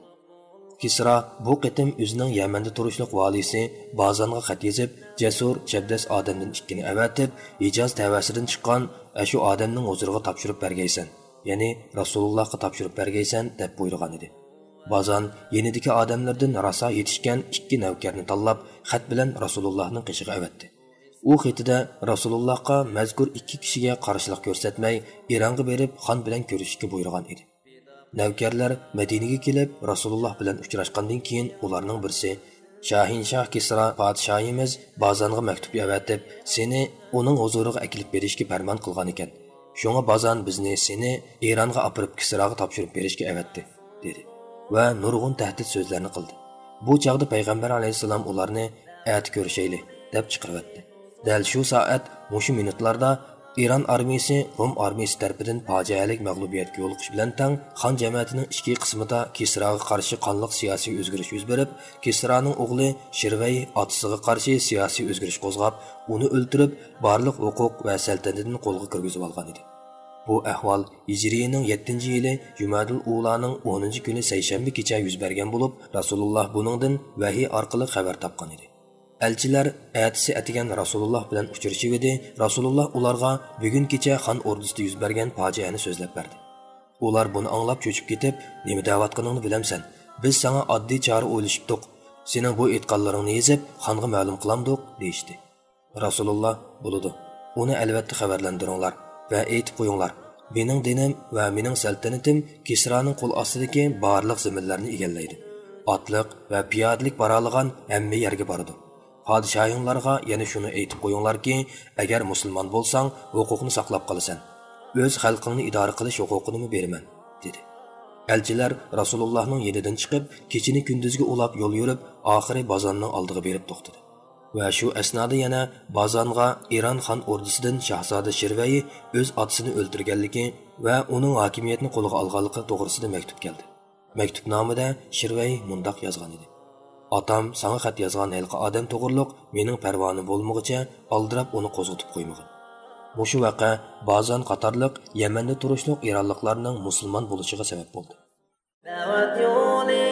Kisra bu qitim o'zining Yamanda turishliq valisi Bazanga xat yozib, jasur, chabdas odamdan ikkini avatib, Hijoz tavasidan chiqqan shu odamning huzuriga topshirib bergaysan, ya'ni Rasulullohga topshirib bergaysan deb buyurgan edi. Bazan yenidagi odamlardan rosa yetishgan ikki navkarni tanlab, xat bilan Rasulullohning qishiga avatdi. U xatida Rasulullohga mazkur ikki kishiga qarshilik ko'rsatmay, Ironga berib xon bilan ko'rishishga buyurgan edi. Navkarlar Madinaga kelib, Rasululloh bilan uchrashgandan keyin ularning birisi Shahinshoh Kisra podshoyimiz Bazanga maktub yavatib, seni uning huzuriga akilib berishga farmon qilgan ekan. Shunga Bazan bizni seni Ironga olib Kisraga topshirib berishga avatdi, dedi va nurg'un tahdid so'zlarni qildi. Bu chaqda payg'ambar alayhissalom ularni "At ko'rishayli" deb chiqaribdi. Dal shu soat, mushu minutlarda Iron armiyasi Rum armiyasi tarafidan fojialik mag'lubiyatga yo'liqish bilan tang xon jamiyatining ichki qismida Kisraga qarshi qonliq siyosiy o'zgarish yuz berib, Kisraning o'g'li Shirvay otasiga qarshi siyosiy o'zgarish qo'zg'ab, uni o'ldirib, barliq huquq va saltanatini qo'lga kirgizib olgan edi. Bu ahvol Hijriyaning yettinchi yili Jumadul Ulaning o'ninchi kuni seshanba kecha yuz bergan bo'lib, Rasululloh buningdan vahiy orqali xabar topgan edi. Elchilar aytisi atigan Rasululloh bilan uchrashib edi. Rasululloh ularga bugun kecha xon ordusida yuz bergan fojiani so'zlab berdi. Ular buni anglab cho'chib ketib, "Nima da'vatqiningni bilamsan? Biz sana oddiy chora o'ylashibdik. Sening bu aytganlaringni yezib, xonga ma'lum qilamdik" deydi. Rasululloh bo'ladi. Uni albatta xabarlantiringlar va aytib qo'yinglar. Mening dinim va mening saltanatim Kisraning qo'l ostidagi barliq zaminlarni egallaydi. Otliq va piyodalik baraligan hamma yerga boradi. Podshohinglarga yana shuni aytib qo'yinglarki, agar musulmon bo'lsang, huquqni saqlab qolasan. O'z xalqingni idora qilish huquqini beraman, dedi. Elchilar Rasulullohning yenidan chiqib, kechini kunduzga ulab yo'l yurib, oxiri Bazanning oldiga berib to'xtadi. Va shu asnoda yana Bazanga Iron xon ordusidan Shahzoda Shirvay o'z otasini o'ldirganligi va uning hokimiyatni qo'lga olganligi to'g'risida maktub keldi. Maktub nomida Shirvay mundaq yozgan edi: "Atam sana xat yozgan halqa odam to'g'riliq mening parvoni bo'lmoqcha aldirab uni qo'zg'atib qo'ymagan." Mushu vaqa Bazan qatorliq Yamanda turishliq Ironliklarning musulmon bo'lishiga sabab bo'ldi. Da'vat yo'li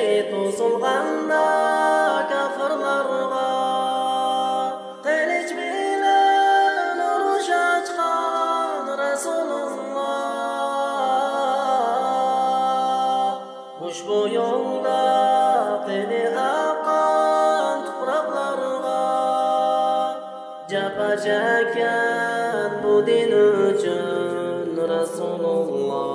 to'silganda kafirlarga qilich bilan urush ochgan Rasululloh. Ushbu yo'lda qini aqan tuproqlarga japa chekkan bu din uchun Rasululloh.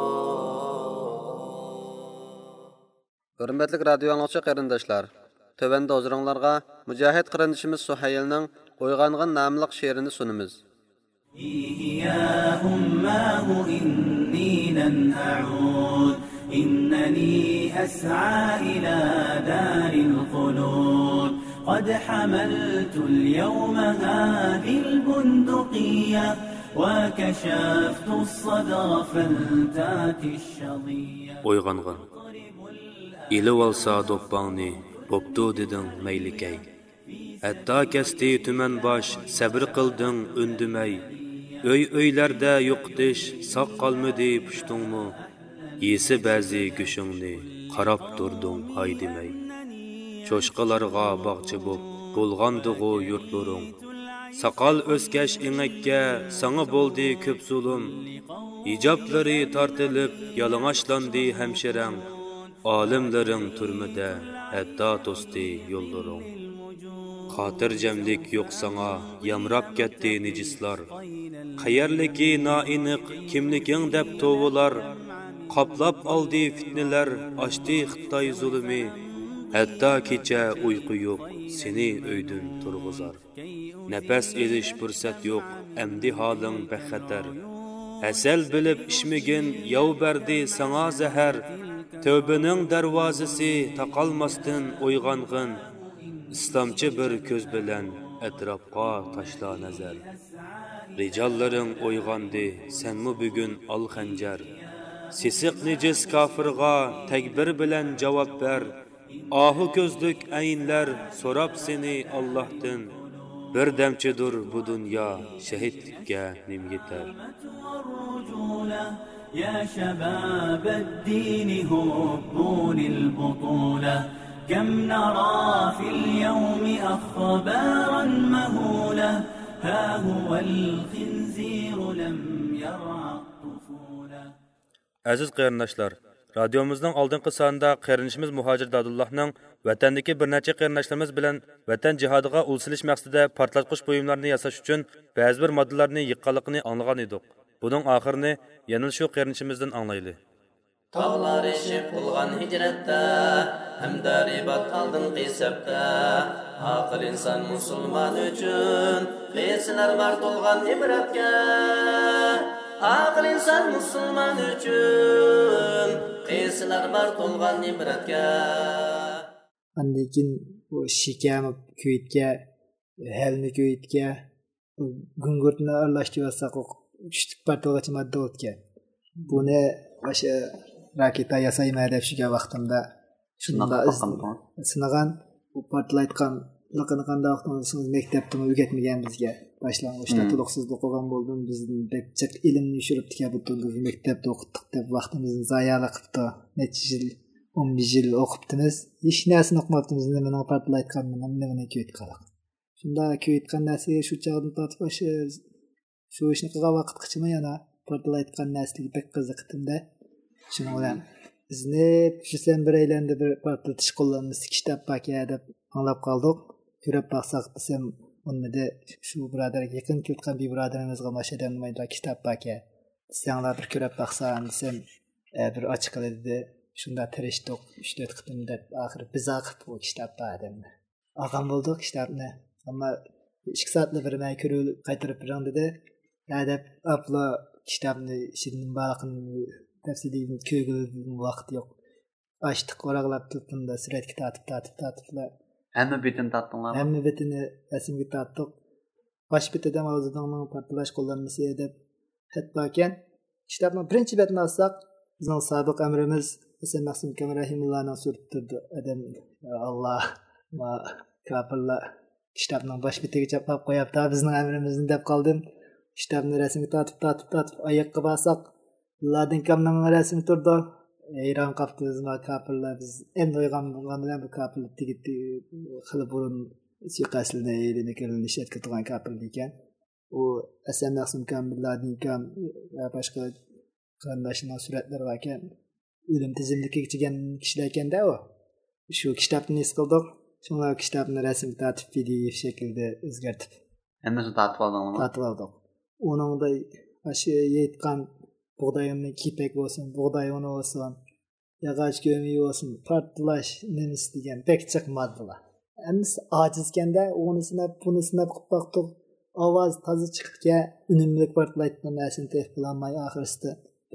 Hörmətli radio anlıqçı qarindaşlar, tövəndə huzuruңlarga Mücahid qarindişimiz Suhaylning qo'yğanğan namlıq şeirini sunumuz. Ya ummahu inni lan a'ud innani as'a ila daril khulud qad hamaltu al-yawma hadhihi al-bunduqiyya wa kashaftu as-sadra faltati ash-shadiyya. O'yg'anğan İlib olsa doppağını, boptu dedin meylikey. Hatta kesti tümen baş, sabır kıldın ündümey. Öy öylerde yoqtiş, saq qalmıdı puştunmu. Yesi bazı güşünni, qarab durdun haydimey. Çoşqalarga bağçı bop, bolğandığı yurtlarың. Saqal özkeş iňekке, sana boldi köp zulüm. Hijablary tartılıp, yalаңaşlandı hemşereň. Alimlerin türmüde, hatta tosti yollarың. Xotirjamlik yo'q sana, yamrab ketdi nijislar. Qayerliki nainiq, kimliking deb tovular. Qaplab aldi fitneler, açdı Xitoy zulmi. Hatta kecha uyqu yo'q, seni öydün turg'izar. Nafas elish fursat yo'q, amdi holing bexatar. Asal bilib ishmigin, yov berdi sana zahar. Tövbening darvozasi taqalmasdan o'yg'ang'in. İslamchi bir ko'z bilan atrofga tashla nazar. Rijollaring o'yg'andi, senmi bugun al xanjar. Sesiq nijis kafirga takbir bilan javob ber. Ahu gözlük aynlar sorab seni Allah'tan. Bir demçedur bu dünya şehitlikka nim yeter. يا شباب الدين هبوا للبطولة كم نرى في اليوم أخبارا مهولة ها هو الخنزير لم يرعى الطفولة. Aziz qarindoshlar, radiomizning oldingi sonida qarinishimiz Muhojir Dadullahning vatandagi bir necha qarindoshlarimiz bilan vatan jihodiga ulsilish maqsadida portlatqich buyumlarni yasash uchun ba'zi bir moddalarni yiqqanligini anglagan edik. Bunun oxirini yana shu qarinishimizdan anglaylik. Tağlar eşip bulgan hicrette hamda ribat aldın qisabda aqil insan musulman üçün qiysiler var tolgan ibratga aqil insan musulman üçün qiysiler var tolgan ibratga. Andikin o şikam köyitke helni köyitke güngürtünü arlaştırırsak o küçük partiyagacha modda o'tgan. Buni o'sha raketa yasayman deb shunga vaqtimda shunda sinagan bu portlayotgan liqini qanday vaqtimizni maktabda o'rgatmagan bizga. Boshlang'ich to'liqsizlik qilgan bo'ldim. Bizni bekchiq ilmni yushiribdi butun maktabda o'qitdik deb vaqtimizni zayola qilibdi. Necha yil, o'n besh yil o'qibdimiz. Hech narsani o'qimabdimiz. Nimani portlayotgan, nimani ko'yitqanlik. Shunda ko'yitgan narsaga shu chog'dan tortib o'sha shu ishni qilgan vaqtgacha yana portlayotgan narsaga bek qiziqdimda. Shuning bilan bizni tushsam bir aylanda bir portlatish qo'llanmasi kitob paka deb anglab qoldik. Ko'rib baqsaq desam unda shu birodarga yaqin ketgan bir birodarimizga mashadan mayda kitob paka. Desanglar bir ko'rib baqsam desam bir ochiq qildi. Shunda tirishdik uch to'rt qitim deb oxiri biz aqib bu kitob padan. Olgan bo'ldik kitobni. Ammo ikki soatli bir men ko'rib qaytarib berang dedi. Adab apla kitobni ishning baraqini tafsiliy ko'rgan vaqt yo'q. Açtık varaqlab tutunda suratga tatib tatib tatiblar. Hamma betini tatdinglar. Hamma betini rasmga tatdik. Bosh betidan o'zining portlash qo'llanmasi deb hatto ekan kitobning birinchi betini olsak, bizning sobiq amrimiz Hasan Maqsum Kamil rahimullohning surati adam Alloh va kafirlar kitobning bosh betiga chapab qo'yapti, bizning amrimizni deb qoldim. Kitobni rasmga tatib tatib tatib oyoqqa bosaq, Ladinkamning rasmi turdi. Eyran qaptız ma kafirlar biz endi o'ygan bo'lgan bilan bu kafirlar tegdi xilib burun suiqasdini elini kirilish etgan kafir ekan. U Hasan Maqsum Kamillarning kam va boshqa qarindoshlar suratlari bor ekan. O'lim tizimlikka chigan kishilar ekanda u. Shu kitobni is qildik. Shunga kitobni rasmga tatib P D F shaklida o'zgartib. Hammasini tatib oldingmi? Tatib oldik. Uningda ashi yetgan buğdayını kipek olsun, buğday unu olsun, yağaç gömüğü olsun, partlaş nemisi degan pek çık maddeler. Emis acizken de onu sinap, bunu sinap baktık, avaz tazı çıkıpken ünümlük partlaytman nesini tef bulanmay ahırıstı.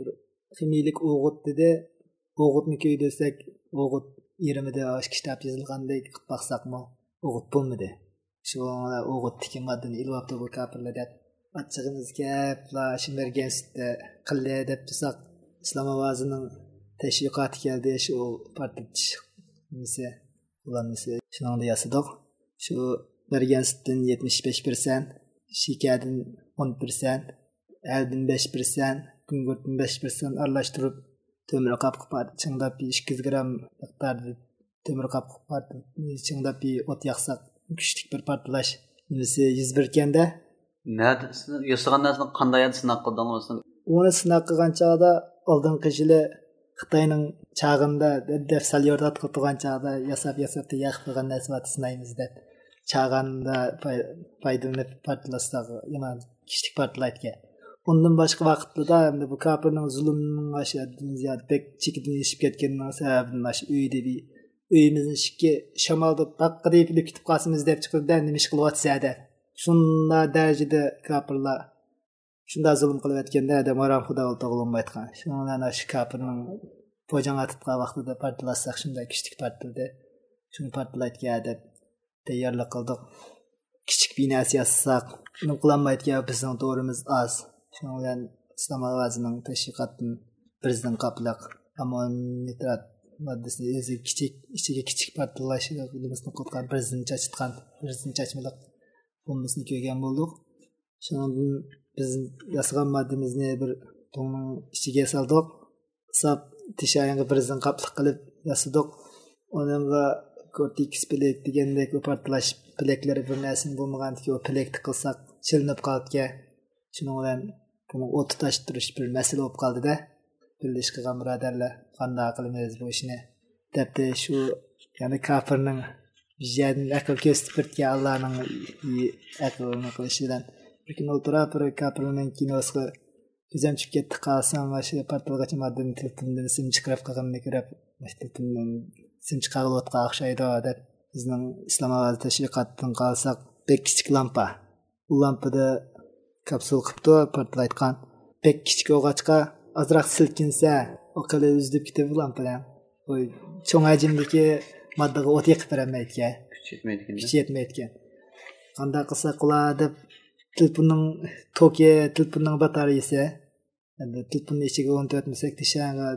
Ximilik oğut dedi, oğutunu köydösek, oğut yerimide aş kitap yazılgandek baksak mı, oğut bu mu de? Şu oğut tiki maddini ilvaptı bu kapırla dedi. Açığımız kep, la şimbergen sütte qille deb tusak İslam avazının teşviqatı geldi, şu partitiş nimisi ulanması şunanda yasadık. Şu bergen sütten yetmiş beş persen, şikadın on persen, eldin beş persen, güngürtün beş persen arlaştırıp tömür qap qıpardı. Çıngdap bir ikki yuz gram miqdarda tömür qap qıpardı. Çıngdap bir ot yaqsak, küçük bir partlaş nimisi yüz berkende Nerede yasagan narsani qanday sinaq qildingiz? Onu sinaq qilgan chog'da oldingi yili Xitoyning chag'inda deb salyordat qilgan chog'da yasab yasab yaqib qilgan narsani sinaymiz deb chag'anda foydalanib portlasak, yomon kichik portlaytgan. Undan boshqa vaqtda endi bu kafirning zulmining ashaddan ziyod bek chekidin yeshib ketganining sababidan mash uyda bir uyimizni shikki shamolda taqqa deb ketib qolsamiz deb chiqdi, nima ish qilyapsa-da. Şunda derecede kafirlar şunda zulüm qilib etganda adam aram xudo o'ltoqlanmay aytgan. Shundan ash kafirning po'jan atibqa vaqtida portlasak shunda kichik portladı. Shuni portlatgan deb tayyorlik qildik. Kichik binasi yasasak, uni qilolmayotgan bizning to'g'rimiz oz. Shundan islom ovozining tashviqotini bizning qaplaq ammo nitrat maddasini o'zi kichik ichiga kichik partlash nimasini qo'ygan bir zincha chiqqan bir zincha chimiliq bombasini ko'rgan bo'ldik. Shundan biz yasagan maddamizni bir to'ngning ichiga soldik. Sap tishayanga bir zin qapliq qilib yasadik. Onunla cortex plak degandek partlash plaklari bir narsani bo'lmaganki o plakni qilsak chilinib qolibga. Shuning bilan buni o't tashtirish bir masala bo'lib qoldi-da. Birlesh qilgan birodarlar qanday qilamiz bu ishni debdi shu ya'ni kafirning bizning aql ko'rsatgan Allohning aqlini qilishi bilan lekin o'tirib bir kafirning kinosi ko'zam chiqib ketdi qolsam va shu portalgacha maddani telefondan sim chiqarib qolganini ko'rib telefondan sim chiqarib o'tqa o'xshaydi deb bizning Islomobod tashviqotdan qolsak bek kichik lampa bu lampada kapsul qilibdi portlayotgan bek kichik o'g'achqa azroq silkinsa o'qali uzdib ketib lampadan o cho'ng hajmdagi moddaga o't yoqib bermaydi kuch yetmaydi kuch yetmaydi qanday qilsa qila deb telefonning toki telefonning batareyasi endi telefonning ichiga o'n to'rt ming tishanga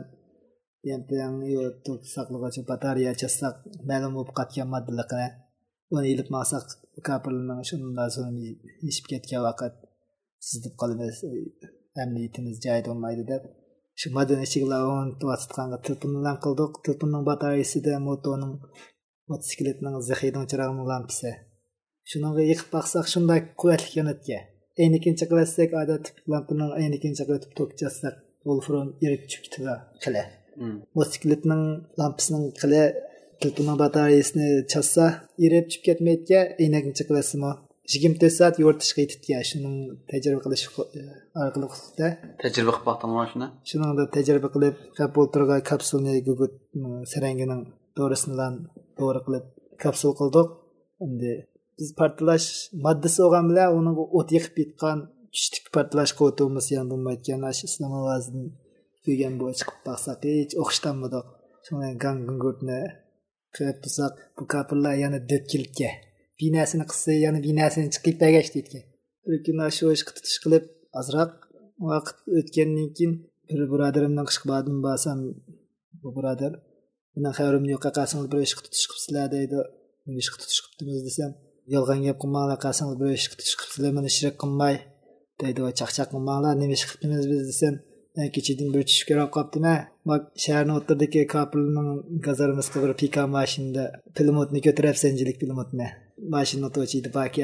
ham yo tok saqlag'uvchi batareya chasaq ma'lum bo'lib qolgan moddalarni uni ilib masak kapilning shundan so'ng yishib ketgan vaqt sizib qolamiz amniyatimiz joyida bo'lmaydi deb shu modani ichiga o'n to'rtga telefondan qildik. Telefonning batareyasida motorning motosikletning zaxiraning chirog'ining lampasi shunga yiqib baqsaq shunday quvvatli yanatga aynikincha qilasak odat lampaning aynikincha qilib to'kchasak volfram erib chiqib ketadi qila motosikletning lampasining qila telefonning batareyasini chassa erib chiqib ketmaydiga aynikincha qilasimi yigirma to'rt soat yo'rtishga yetibdi. Shuning tajriba qilish orqali qilibdi. Tajriba qilib baxtimi shuni? Shuningda tajriba qilib, qabul turgan kapsulni gugut sarangining to'g'risidan to'g'ri qilib kapsul qildik. Endi biz portlash moddasi olgan bilan uni o't yiqib ketgan kuchli portlash quvvatimiz ham bo'lmaydigan. Islom ovozini ko'rgan bo'yi chiqib baqsak hech o'xshatanmadi. Shundan gangungurtni qilib tursak bu kapullar yana dötkilga binasini qilsa yana binasini chiqib tagash deydi. Lekin shu ish qitish qilib azroq vaqt o'tgandan keyin bir birodarimdan qishqadim basam bu birodar bundan xabarim yo'q qaqasini bir ish qitish qilibsizlar deydi. Men ish qitish qilibmiz desam yolg'on gap qilmanglar qaqasini bir ish qitish qilibsizlar men ishrak qilmay deydi va chaqchaq qilmanglar nima ish qilibmiz biz desam kechidan bir tushib ko'rib qolibdim-a. Bak shaharning o'rtadagi kapilning gazarmasiga bir pika mashinada pilotni ko'tarib sanjilik pilotni mashina to'chiydi baki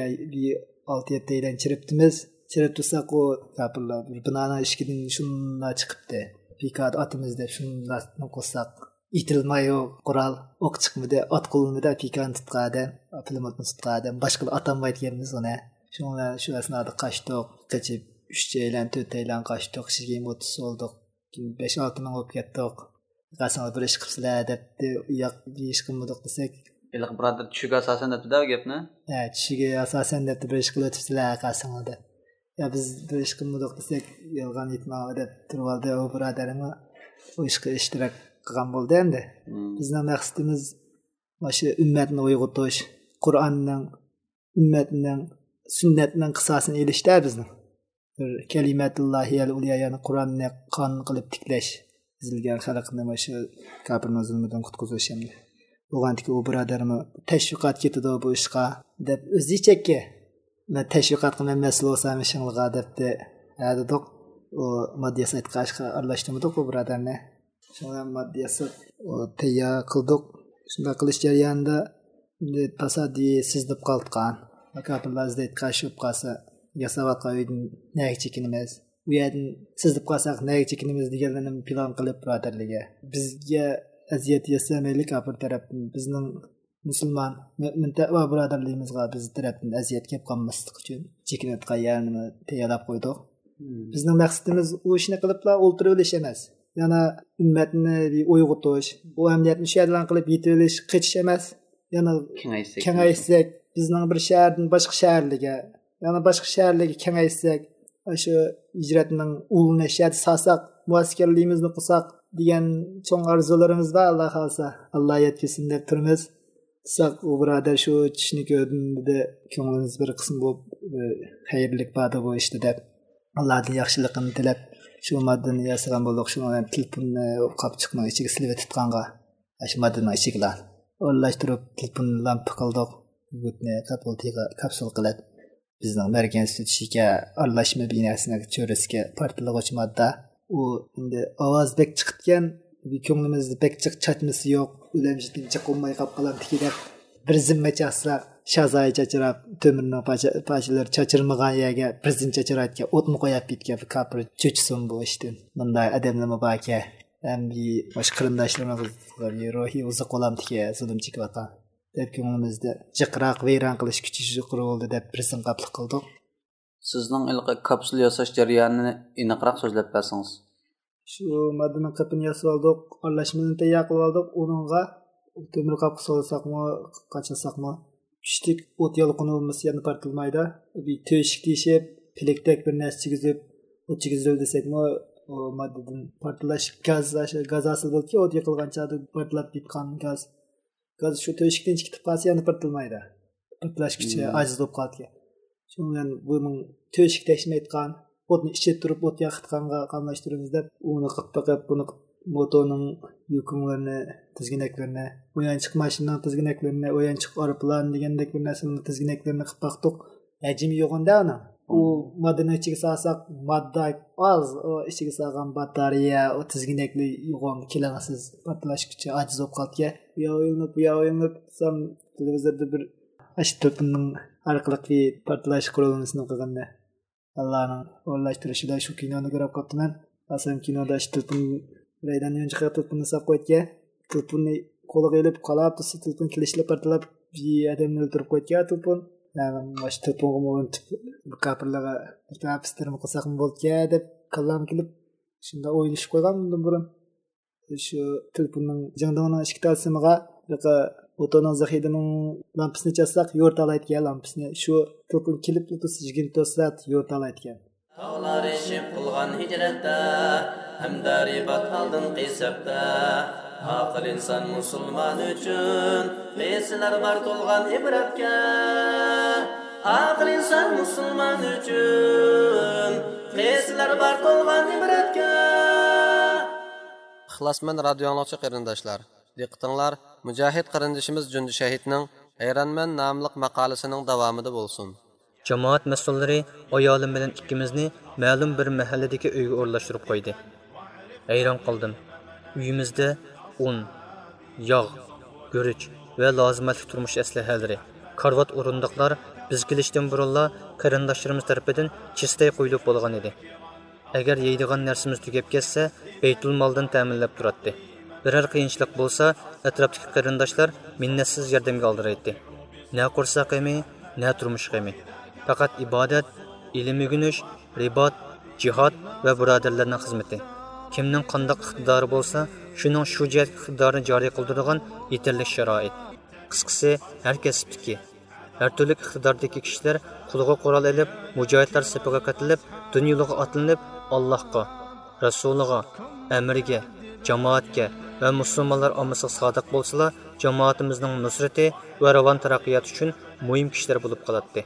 olti yetti yildan chiribdimiz. Chirib tursak o kapillar bir binani ishkidan shunday chiqibdi. Pikad atimiz deb shunlarni qo'ysak itilmayo qurol o'q chiqmadi ot qo'lmida pikani tutqadi pilotni tutqadi boshqa atanmaydiganmiz uni. Shunga shu asnoda qashtoq qochib uch yildan to'rt yildan qashtoq ishga motis oldik. besh olti ming olib ketdik. Qasam bir ish qilibsizlar debdi uyoq bir ish qilmadik desak Eliq birodar tushiga asosan debdi da gapni. Ha, tushiga asosan debdi bir ish qilib o'tibsizlar qasamda. Ya biz bir ish qilmadik desak yolg'on aytmoq deb turib oldi u birodarimiz u ishga ishtirok qilgan bo'ldi endi. Bizning maqsadimiz o'sha ummatni uyg'otish, Qur'onning, ummatning, sunnatning qisosini elishda bizning. Bir kalimatullohi al-ulya ya'ni Qur'onni qonun qilib tiklash, bizilgan xalqni o'sha kafirning zulmidan qutqizish endi. Bo'lgandiki u birodarimiz tashviqot ketdi bu ishga deb o'zichakka men tashviqot qilgan mas'ul bo'lsam ishingizga debdi. Hadidoq o maddiyat qashqa aralashtirdik bu birodarni. Shunga maddiyat o tayyor qildik. Shunda qilish jarayonida tasoddiy sizdib qolgan. Kafirlar zdayt qashib qolsa yasavat qo'ydim nega chekinimiz. U yerdan sizdib qolsak nega chekinimiz deganlarni plan qilib birodarlarga. Bizga aziyat yasamaylik kafir tarafdan bizning musulmon mo'min va birodarlarimizga biz tarafdan aziyat kelib qolmaslik uchun chekinayotgan yerni tayyorlab qo'ydik. Bizning maqsadimiz u ishni qiliblar o'ltirib olish emas. Yana ummatni uyg'otish, bu ahamiyatni shu yerdan qilib yetib olish, qechish emas. Yana kengaysak, bizning bir shahardan boshqa shaharlarga, yana boshqa shaharlarga kengaysak, o'sha hijratning ulini shart sasak, muaskarligimizni qilsak degan cho'ng orzularimiz bor. Alloh xolsa, Alloh yetkazsin deb turamiz. Saq u birodar shu ishni ko'rdi, ko'nglimiz bir qism bo'lib xayrlik bada bu ishda deb Allohning yaxshiligini tilab shu moddani yasagan bo'ldik. Shu bilan telefonni qolib chiqmay ichiga silib tutganga Aşmadın aşıklar. O'rlashtirib telefon qildik. Butni kapsultiga kapsul qiladi. Bizning Amerikan institutiga aralashma binasining cho'rasiga portlovchi modda. U endi ovoz bek chiqitgan, ko'nglimizda bek chiq chatmisi yo'q. Ulamishdan chiqolmay qolib qolamdiki deb bir zimma chaqsa, shazoy chachirab, to'mirning parchalari chachirmagan yerga bir zim chachirayotgan, o'tni qo'yib ketgan kapir cho'chisin bu ishdan. Bunday odamlar mubaka. Ambi bosh qarindoshlarimiz ruhiy uzoq qolamdiki, zulm chekyapti. Deb ko'nglimizda jiqroq vayron qilish kuchi quruldi deb birsin qabul qildik. Sizning ilqi kapsul yasash jarayonini aniqroq so'zlab bersangiz. Shu moddaning qapini yasab oldik, aralashmani tayyor qilib oldik. Uningga temir qap solsaqmi, qachasaqmi, kuchlik o't yolqini bo'lmasa yana portlamaydi. Bir teshik teshib, pilekdak bir narsa chigizib, o't chigizib desakmi, o moddadan portlash gaz, gaz hosil bo'ldi, o't yiqilgancha portlab ketgan gaz. Gaz shu teshikdan chiqib qolsa yana portlamaydi. Portlash kuchi ajiz bo'lib qoldi. Shundan buning teshik tashmayotgan, o'tni ichib turib o't yoqitganga qamlashtiramiz deb, uni qilib buni motorning yukunlarini, tizginaklarini, o'yanchiq mashinaning tizginaklarini, o'yanchiq aeroplan degandek bir narsaning tizginaklarini qilib baqdik. Hajmi yo'g'inda ana. U moddaning ichiga solsak, modda oz, o ichiga solgan batareya, o tizginakli yo'g'on kelangsiz portlash kuchi ajiz bo'lib qoldi. Bu yo'yinib, bu yo'yinib, sam televizorda bir ashtopining orqali portlash qurilmasini qilganda Allohning o'rlashtirishida shu kinoni ko'rib qoldim. Aslan kinoda ashtopin raydan yonchi qilib sap qo'ygan. Telefonni qo'liga ilib qolib, telefon kelishla portlab, bir odamni o'ldirib qo'ygan telefon. Yani baş telefonum o'rnitib kapirlarga tapistırmı qilsaqmi bo'ldi deb kallam kelib shunda o'ylashib qo'ygan bundan burun. Shu telefonning jangdona ishkitalsimiga bunaqa o'toning zahidining lampasini chasaq yo'rtalayotgan lampasini shu telefon kelib o'tishigin to'sat yo'rtalayotgan. Tağlar işib qilgan hicratda hamda ribat aldın qisabda Aqil insan musulman üçün Qiysiler var to'lgan ibratga Aqil insan musulman üçün Qiysiler var to'lgan ibratga İxlasman radio anglag'chi qarindoshlar, diqqatinglar Mujahid qarindishimiz Jundi Shahidning Hayranman nomli maqolasining davomida bo'lsin. Jamoat mas'ullari ayolim bilan ikkimizni ma'lum bir mahalladagi uyga o'rlashtirib qo'ydi. Hayron qoldim. Uyimizda un, yog', guruch va lozimali turmush aslahalari, karvat o'rindiqlar biz kelishdan burunla qarindoshlarimiz tarafidan chistay qo'yilib bo'lgan edi. Agar yeydigan narsamiz tugab ketsa, Baytul moldan ta'minlab turardi. Biror qiyinchilik bo'lsa, atrofdagi qarindoshlar minnatsiz yordamga oldiraydi. Na qursak emi, na turmush emi. Faqat ibodat, ilm o'rganish, ribot, jihad va birodarlarning xizmati. Kimning qanday iqtidori bo'lsa, shuning shu jihat iqtidorini joriy qildiradigan yetarli sharoit. Qisqasi, har kasbdagi, har turli iqtidordagi kishilar qo'liga qurol olib, mujohidlar safiga qatilib, dunyoga otlanib, Allohga, Rasuliga, amriga, jamoatga va musulmonlar ommasiga sodiq bo'lsalar, jamoatimizning nusrati va ravon taraqqiyoti uchun muhim kishilar bo'lib qoladi.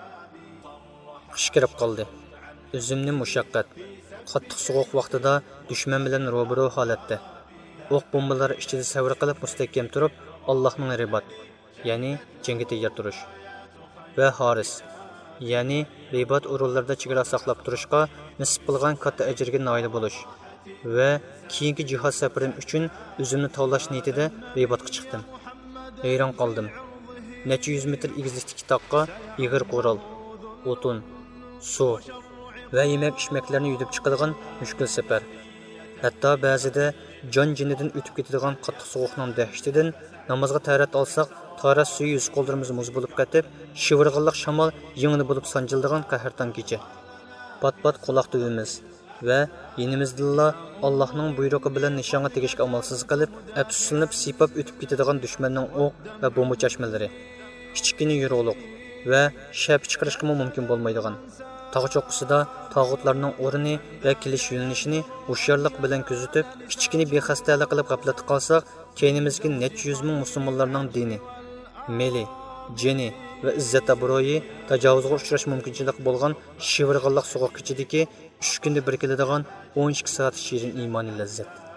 Qish kirib qoldi. O'zimni mushaqqat, qattiq sovuq vaqtida dushman bilan ro'baro holatda. O'q bombalar ichida savr qilib mustahkam turib, Allohning ribot, ya'ni jangga tayyor turish va haris, ya'ni ribot o'rinlarda chegara saqlab turishga nisb qilgan katta ajrga noil bo'lish va keyingi jihod safarim uchun o'zimni tavlash niyatida ribotga chiqdim. Hayron qoldim. Necha yuz metr egizlikdagi taqqa yig'ir qo'ral, o'tun, suv va yemak ishmaklarni yutib chiqadigan mushkul safar. Hatto ba'zida jon jinidan o'tib ketadigan qattiq sovuqning dahshatidan namozga tarat olsak, tarat suvi yuz qo'llarimiz muz bo'lib ketib, shivirg'inliq shamol yengni bo'lib sanjildigan qahrton kecha. Pat-pat quloq tubimiz va yenimizdilla Allohning buyrug'i bilan nishonga tegishga amalsiz qilib, afsuslanib sipab o'tib ketadigan dushmanning o'q va bomba chashmalari. Kichikini yo'rg'liq va shap chiqarishga mumkin bo'lmaydigan tog' cho'qqisida tog'utlarning o'rni va kelish yo'nalishini hushyorlik bilan kuzatib, kichikini bexastalik qilib g'aflatga qolsak, keynimizga necha yuz ming musulmonlarning dini, meli, jini va izzat abroyi tajovuzga uchrash mumkinchilik bo'lgan shivirg'inliq so'g'uq kechidagi uch kunda bir keladigan o'n ikki soat shirin iymoniy lazzat.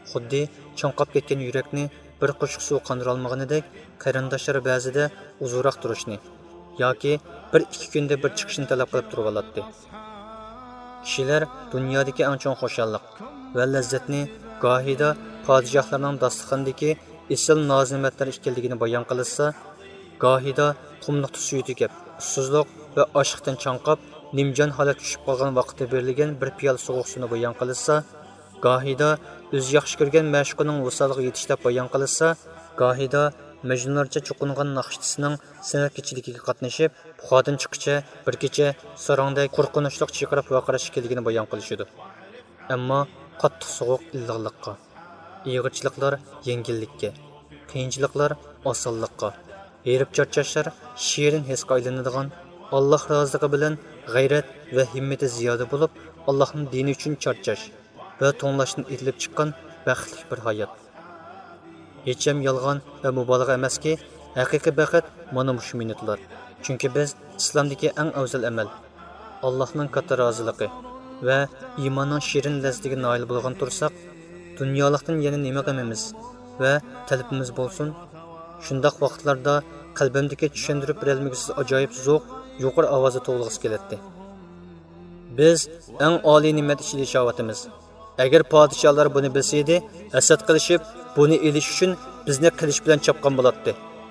xuddi chanqab ketgan yurakni bir qoshiq suv qondira olmaganidek qarindoshlar ba'zida uzunroq turishni yoki bir ikki kunda bir chiqishni talab qilib turib oladi. Kishilar dunyodagi eng chong xushalliq va lazzatni gohida podshohlarning dasturxondagi esil noz-ne'matlar ekanligini bayon qilsa, gohida qumliqda suv tugab, ussizlik va oshliqdan chanqab, nimjon holat tushib qolgan vaqtda berilgan bir piyola sovuq suvni bayon qilsa, gohida o'zi yaxshi ko'rgan ma'shuqining visoliga yetishib bayon qilsa, gohida majnunlarcha cho'qingan naqshtisining san'at kechiligiga qatnashib, buxodan chiqicha bir kecha sarongda qo'rqinchli chiqarib vaqirash keligini bayon qilishidi. Ammo qattiq sovuq illiqlikqa, ig'irchiliklar yengillikka, qiyinchiliklar osonlikqa, erib charchashlar shirin hisga aylanadigan, Alloh roziligi bilan g'ayrat va himmati ziyoda bo'lib, Allohning dini uchun charchash va to'nlashdan etilib chiqqan baxtli bir hayot. Hecham yolg'on va mubolag'a emaski, haqiqiy baxt mana shu minutlar. Chunki biz islomdagi eng afzal amal, Allohning katta roziligi va iymonning shirin lazzatiga noil bo'lgan tursak, dunyolikdan yana nima qilamiz va talabimiz bo'lsin. Shundaq vaqtlarda qalbimdagi tushuntirib berolmagisiz ajoyib zo'q yuqori ovozda to'g'lig'isi keladi. Biz eng oliy ne'mat ichida yashayotimiz. Agar podshohlar buni bilsa edi, hasad qilishib, buni elish uchun bizni qilish bilan chopgan bo'ladi.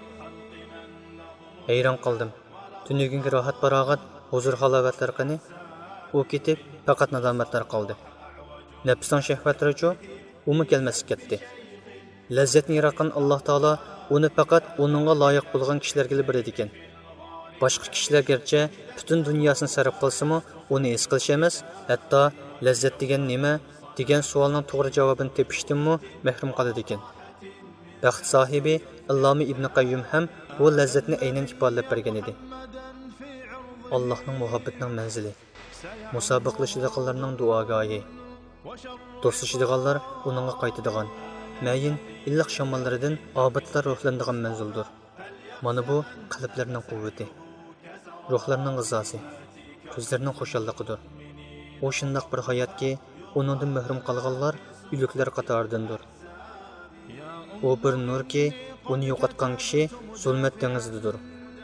Hayron qoldim. Tunnigungi rohat farog'at, huzur halovatlar qani, u ketib faqat nadomatlar qoldi. Nafsning shahvatlari-chu, umi kelmas ketdi. Lazzatni yaratgan Alloh taolo uni faqat uningga loyiq bo'lgan kishilarga beradi ekan. Boshqa kishilar garchi butun dunyosini sarf qilsa-mu, uni his qilish emas, hatto lazzat degan nima degan savolning to'g'ri javobini topishdan-mu mahrum qoladi ekan. Baxt sohibi Alloma Ibn Qayyum ham bu lazzatni aynan ifodalab bergan edi. Allohning muhabbatining manzili, musobaqalashadiganlarning duogohi, do'stlashadiganlar uningga qaytadigan, mayin illiq shamollaridan obidlar ruhlanadigan manzildir. Mana bu qalblarning quvvati, ruhlarning g'izosi, ko'zlarning xushalligidir. O shundoq bir hayotki, uningdan mahrum qolganlar uyliklar qatoridandir. O bir nurki, uni yo'qotgan kishi zulmat dengizidir.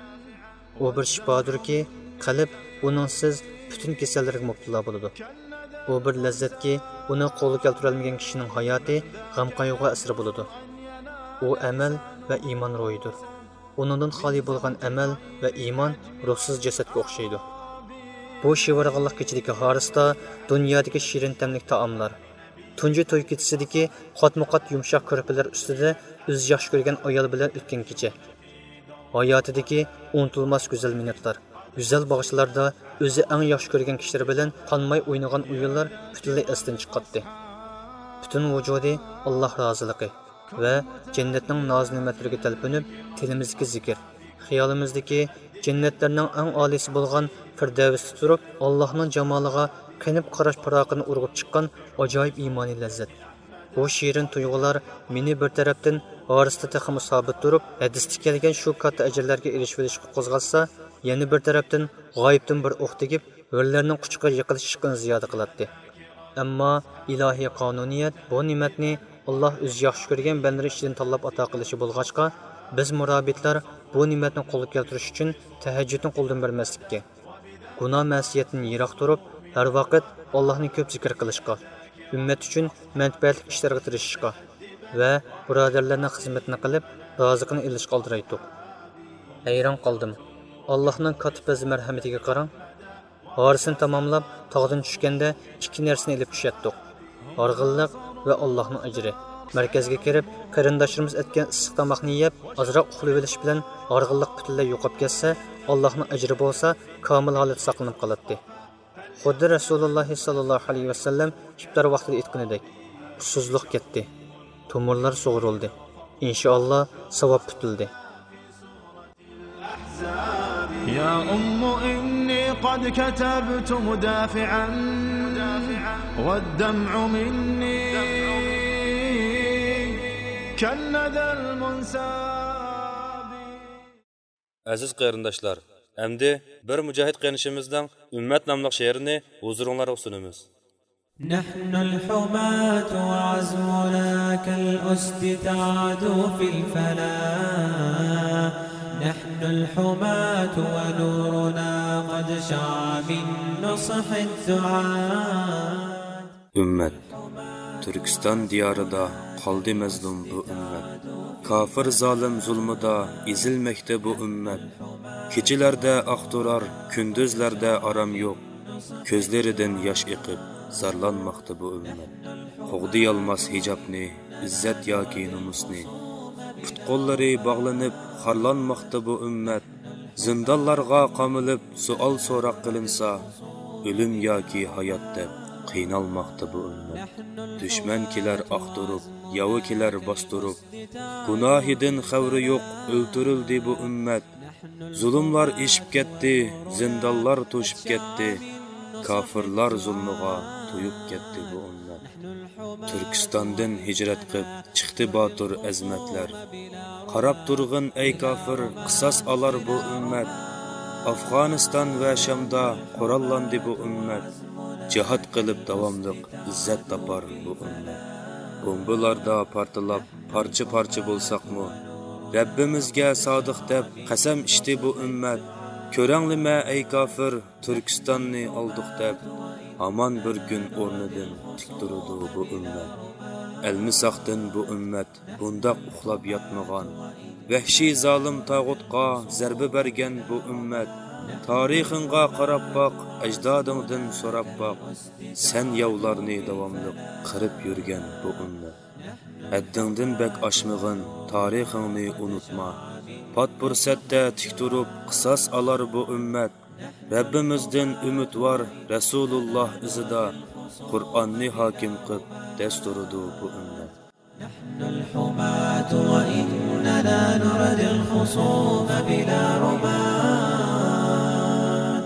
O bir shifodirki, qalb uningsiz butun kasallarga mubtalo bo'ladi. O bir lazzatki, uni qo'lga keltira olmagan kishining hayoti g'am qayg'uga asir bo'ladi. O amal va iymon ro'yidir. Uningdan xoli bo'lgan amal va iymon ruhsiz jasadga o'xshaydi. Bu shivirg'anlik kechidagi horisda dunyodagi shirin tamlik taomlar, tunji to'y kechisidagi qatma-qat yumshoq ko'rpalar ustida o'zi yaxshi ko'rgan ayol bilan o'tgan kecha. Hayotidagi unutilmas go'zal minutlar, go'zal bag'ishlarda o'zi eng yaxshi ko'rgan kishilar bilan qonmay o'ynagan o'yinlar butunlay esdan chiqadi. Butun vujudi Alloh roziligi va jannatning noz-ne'matlariga talpinib, tilimizga zikr, xiyolimizdagi jannatlarning eng oliysi bo'lgan Firdavsda turib, Allohning jamoliga qanib qarash farog'ini urg'ib chiqqan ajoyib iymoniy lazzat. Bu shirin tuyg'ular meni bir tarafdan orasida taxmi sabit turib, hadisda kelgan shu katta ajrlarga erishishga qo'zg'alsa, yana bir tarafdan g'oyibdan bir o'q tegib, o'rlarning quchiga yiqilishishni ziyoda qiladi. Ammo ilohiy qonuniyat bu ne'matni Alloh o'zi yaxshi ko'rgan bandalari ichidan tanlab ato qilishi bo'lg'achqa, biz murabitlar bu ne'matni qo'lga keltirish uchun tahajjudni qo'ldan bermaslikka, gunoh ma'siyatdan yiroq turib, har vaqt Allohni ko'p zikr qilishga, ummat uchun manfaatli ishlarga tirishishga va birodarlarning xizmatini qilib, roziqini ilishga oldiraydik. Hayron qoldim. Allohning katib marhamatiga qarang. Horisini tamomlab, tog'dan tushganda ikki narsani ilib tushaydik. Org'inlik va Allohning ajri. Markazga kirib, qarindoshlarimiz aytgan issiq tomoqni yeb, ozroq uxlab olish bilan org'inlik butunlay yo'qolib ketsa, Allohning ajri bo'lsa, komil holat saqlanib qoladi. Xuddi Rasululloh sallallohu alayhi vasallam iftor vaqtida aytganidek, ussizlik ketdi, tomirlar sug'urildi. Inshaalloh savob tutildi. يا أم إني قد كتبت مدافعا والدمع مني كالندى المنساب. Aziz qarindoshlar, endi bir mujohid qarinishimizning Ummat nomli she'rini huzuringizga sunamiz. نحن الحماة وعزمنا كالأسد تعدو في الفلا نحن الحماة ونورنا قد شع من نصح الدعاة Ümmet, Türkistan diyarida qaldı mazlum bu ümmet. Kafir zalim zulmida ezilmekte bu ümmet. Keçilerde aqturar, gündüzlerde aram yok. Közlerinden yaş eqib, zarlanmaqda bu ümmet. Qoğdi almaz hicabni, izzet yoki numusni. Putqollari bağlanıp, xarlanmaqda bu ümmet. Zindallarga qamilib, sual so'roq qilinsa, ölüm yoki hayot deb qiynalmaqda bu ümmet. Düşman kelar aqturib, yavi kelar bostirib, gunohidan xavri yo'q, o'ltirildi bu ümmet. Zulümlar eşip ketdi, zindallar to'shib ketdi, kafirlar zulmiga to'yib ketdi bu ümmet. Türkistondan hijrat qilib chiqdi botir azmatlar. Qarab turg'in ey kafir, qisas olar bu ümmet. Afg'oniston va Shamda qurollandi bu ümmet. Jihad qilib davomliq izzat topar bu ümmet. Bombalarda partilab parcha-parcha bo'lsaqmi, Rabbimizga sodiq deb qasam ichdi bu ümmet. Ko'ranglima ey kafir, Turkistonni oldiq deb, aman bir gün o'rnidan tik turdi bu ümmet. Elmisaqdan bu ümmet bundaq uxlab yotmagan. Vahshiy zolim tag'utga zarba bergan bu ümmet. Tarixinga qarab baq, ajdodingdan so'rab baq. Sen yovlarni davomli qirib yurgan bu ümmet. Addingdan bak oshmag'in, tarixingni unutma. Pat fursatda tik turib qisas olar bu ümmet. Rabbimizdan umid var, Rasululloh izida Qur'onni hokim qilib dasturdi bu ümmet. نحن الحماة وإننا نردي الخصوم بلا رماد.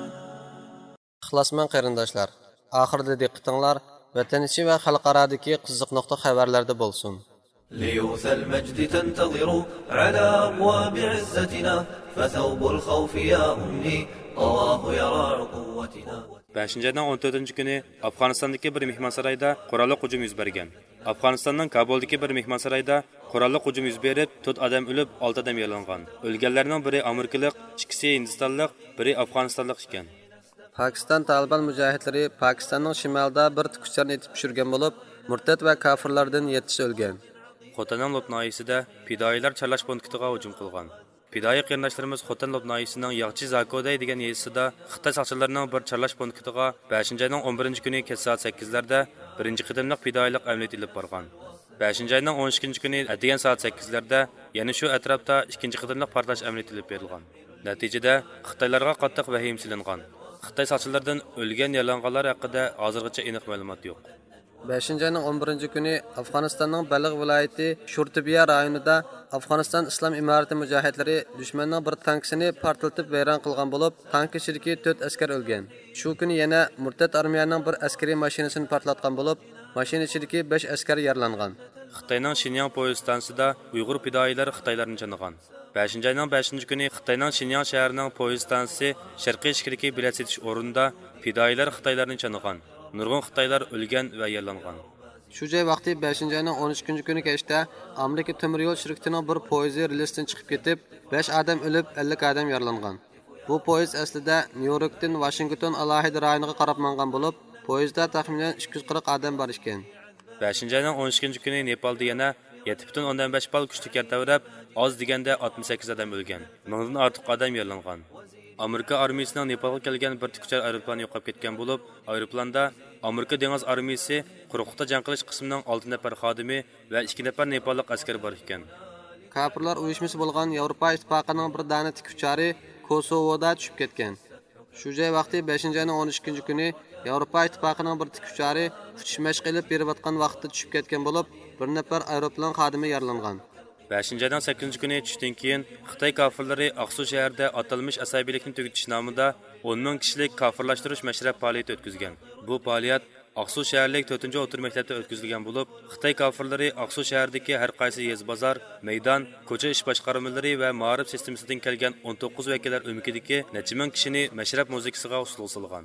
İxlasman qarindoshlar, oxirida diqqatinglar vatan ichi va xalqarodagi qiziq nuqta xabarlarda bo'lsin. ليوث المجد تنتظر على أبواب عزتنا فثوب الخوف يا أمي طواه يرى قوتنا. beshinchi ayning o'n to'rtinchi kuni Afg'onistondagi bir mehmonsaroyda qurolli hujum yuz bergan. Afg'onistonning Kabuldagi bir mehmonsaroyda qurolli hujum yuz berib, to'rt odam o'lib, olti odam yaralangan. O'lganlarning biri amerikalik, ikkisi hindistonlik, biri afg'onistonlik ekan. Pakistan Taliban mujohidlari Pokistonning shimolida bir tikucharni etib tushirgan bo'lib, murtad va kafirlardan yettisi o'lgan. Xotanang Lobnoyisida fidoyilar charlash punktiga hujum qilgan. Fidoyi qarindoshlarimiz Xotan Lobnoyisining Yag'chi Zakoday degan yezisida Xitoy soqchilarining bir charlash punktiga beshinchi ayning o'n birinchi kuni kech soat sakkizlarda birinchi qadamliq fidoyilik amaliyoti olib borgan. beshinchi ayning o'n ikkinchi kuni degan soat sakkizlarda yana shu atrofda ikkinchi qadamliq portlash amaliyoti olib berilgan. Natijada Xitoylarga qattiq vahim silingan. Xitoy soqchilaridan o'lgan yaralanganlar haqida hozirgacha aniq ma'lumot yo'q. beshinchi ayning o'n birinchi kuni Afg'onistonning Balagh viloyati Shurtibiya rayonida Afg'oniston Islom imorati mujohidlari dushmanning bir tankisini portlatib vayron qilgan bo'lib, tank ichidagi to'rt askar o'lgan. Shu kuni yana murtad armiyaning bir askariy mashinasini portlatgan bo'lib, mashina ichidagi besh askar yaralangan. Xitoyning Shinyang poyezd stansiyasida Uyg'ur fidoyilari Xitoylarni chanagan. beshinchi ayning beshinchi kuni Xitoyning Shinyang shahrining poyezd stansiyasi sharqiy shikiriki bilet setish o'rnida fidoyilar Xitoylarni chanagan. Nurg'un Xitoylar o'lgan va yaralangan. Shu joy vaqti beshinchi ayning o'n ikkinchi kuni kechda Amerika temir yo'l shirkatining bir poyezdi relsdan chiqib ketib, besh odam o'lib, ellik odam yaralangan. Bu poyezd aslida Nyu-Yorkdan Washington alohida rayoniga qarab mangan bo'lib, poyezdda taxminan ikki yuz qirq odam bor ekan. beshinchi ayning o'n ikkinchi kuni Nepalda yana yetti butun o'ndan besh bal kuchli kartavrab, oz deganda oltmish sakkiz odam o'lgan. Mingdan ortiq odam yaralangan. Amerika armiyasining Nepalga kelgan bir tikuchar aeroplani yo'qolib ketgan bo'lib, aeroplanda Amerika dengiz armiyasi quruqda jang qilish qismining olti nafar xodimi va ikki nafar nepallik askar bor ekan. Kafirlar uyushmasi bo'lgan Yevropa ittifoqining bir dana tikuchari Kosovoda tushib ketgan. Shu joy vaqti beshinchi ayning o'n ikkinchi kuni Yevropa ittifoqining bir tikuchari uchish mashq qilib berayotgan vaqtda tushib ketgan bo'lib, bir nafar aeroplan xodimi yaralangan. beshinchi ayning sakkizinchi kuni tushdan keyin Xitoy kafirlari Aqsu shahrida atalmish asabiylikni tugutish nomida o'n ming kishilik kafirlashtirish mashrab faoliyati o'tkazgan. Bu faoliyat Aqsu shaharlik to'rtinchi o'rta maktabda o'tkazilgan bo'lib, Xitoy kafirlari Aqsu shahridagi har qaysi yez bozor, maydon, ko'cha ish boshqarmalari va ma'rif sistemasidan kelgan o'n to'qqiz vakillar o'mikidagi necha ming kishini mashrab muzikasiga usul qilgan.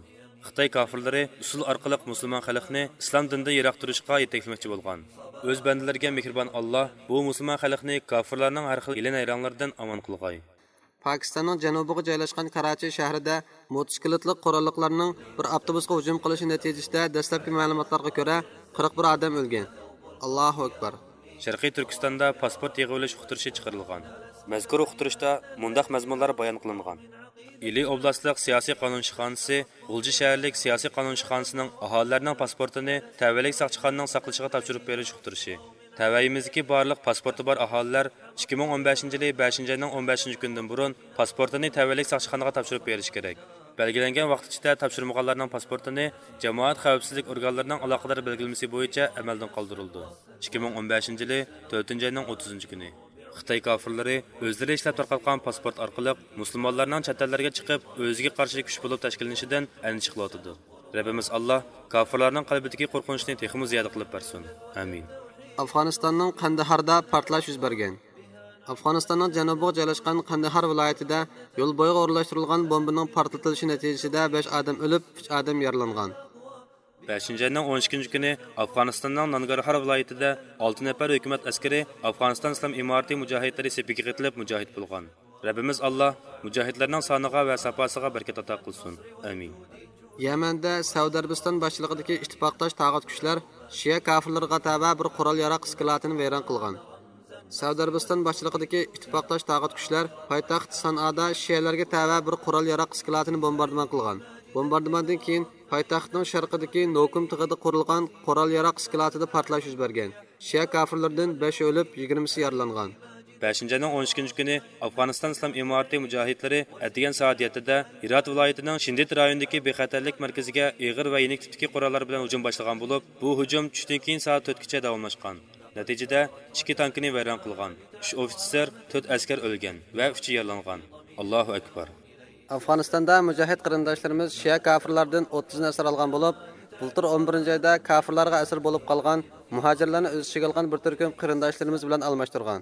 Xitoy kofirlari usul orqali musulmon xalqni islom dinidan yiroq turishga yetaklamoqchi bo'lgan. O'z bandalariga mehribon Alloh bu musulmon xalqni kofirlarning har xil ilin-ayronlaridan omon qilg'ay. Pakistanning janubiga joylashgan Karachi shahrida motosikletli qurolliqlarning bir avtobusga hujum qilishi natijasida dastlabki ma'lumotlarga ko'ra qirq bir odam o'lgan. Allohu akbar. Sharqiy Turkistonda pasport yig'ilish uqtirishi chiqarilgan. Mazkur uqtirishda mundaq mazmunlar bayon qilingan. İli oblastlik siyosiy qonunchixonasi G'ulji shaharlik siyosiy qonunchixonasining aholilarning pasportini tavallik saqchixonaning saqlashiga topshirib berish uqtirishi. Tavayimizdagi barliq pasporti bor aholilar ikki ming o'n beshinchi yil beshinchi oyning o'n beshinchi kunidan burun pasportini tavallik saqchixonaga topshirib berish kerak. Belgilangan vaqt ichida topshirmaganlarning pasportini jamoat xavfsizlik organlarining aloqador belgilamasi bo'yicha amaldan qoldirildi. ikki ming o'n beshinchi yil to'rtinchi oyning o'ttizinchi kuni Xitoy kofirlari o'zlari ishlab tarqatgan pasport orqali musulmonlarning chet ellarga chiqib, o'ziga qarshi kuch bo'lib tashkillanishidan andisha qilyotdi. Rabbimiz Alloh kofirlarning qalbidagi qo'rqinchni texmi ziyoda qilib bersin. Amin. Afg'onistonning Qandaharda portlash yuz bergan. Afg'onistonning janubiga joylashgan Qandahar viloyatida yo'l bo'yiga o'rnashtirilgan bombaning portlatilishi natijasida besh odam o'lib, uch odam yaralangan. beshinchi oyning o'n ikkinchi kuni Afg'onistonning Nangarhar viloyatida olti nafar hukumat askari Afg'oniston islom imorati mujohidlari sepiga qitilib mujohid bo'lgan. Rabbimiz Alloh mujohidlarning soniga va safosiga barkat ato qilsin. Amin. Yamanda Saudiya Arabiston boshchiligidagi ittifoqdosh tag'ut kuchlar Shia kofirlarga tava bir qurol yarog sklatini vayron qilgan. Saudiya Arabiston boshchiligidagi ittifoqdosh tag'ut kuchlar poytaxt Sanoada Shialarga tava bir qurol yarog sklatini bombardimon qilgan. Bombardimondan keyin poytaxtning sharqidagi Nokum tig'ida qurilgan qurol yarog sklatida portlash yuz bergan. Shia kofirlardan besh o'lib, yigirmasi yaralangan. beshinchi oyning o'n ikkinchi kuni Afg'oniston islom imorati mujohidlari atgan soat yettida Hirot viloyatining Shindit rayonidagi bexatarlik markaziga ig'ir va yenik tipdagi qurollar bilan hujum boshlagan bo'lib, bu hujum tushdan keyin soat to'rtgacha davomlashgan. Natijada ikki tankini vayron qilgan. uch ofitser, to'rt askar o'lgan va uch yaralangan. Allohu akbar. Afg'onistonda mujohid qarindoshlarimiz Shia kofirlardan o'ttiz asir olgan bo'lib, bultur o'n birinchi oyda kofirlarga asir bo'lib qolgan muhojirlarni o'z ichiga olgan bir turkum qarindoshlarimiz bilan almashtirgan.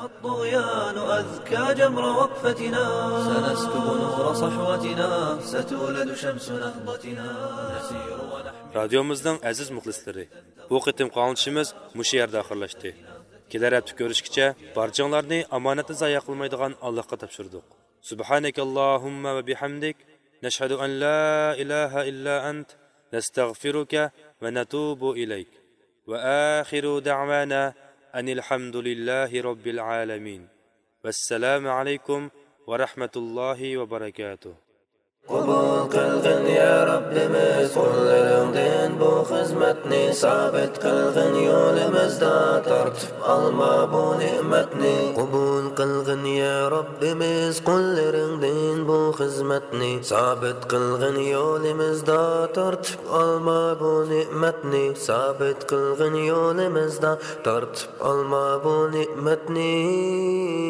الطغيان أذكى جمر وقفتنا سنسكب نور صحوتنا ستولد شمس نهضتنا نسير ونحمل Radiomuzning aziz muxlislari, bu qitim qonunchimiz mushu yerda oxirlashdi. Kelar hafta ko'rishgacha barchanglarni omonatni zoya qilmaydigan Allohga topshirdik. Subhanakallohumma va bihamdik nashhadu an la ilaha illa ant nastaghfiruka va natubu ilayk. Wa akhiru da'wana anil hamdulillahi rabbil alamin. Wassalamu alaykum va rahmatullohi va barakatuh. Qubul qilgin ya Rabbimiz qo'llaringdan bu xizmatni sabit qilgin yo'limizda tortib olma bu ne'matni. Qubul qilgin ya Rabbimiz qo'llaringdan bu xizmatni sabit qilgin yo'limizda tortib olma bu ne'matni. Sabit qilgin yo'limizda tortib olma bu ne'matni.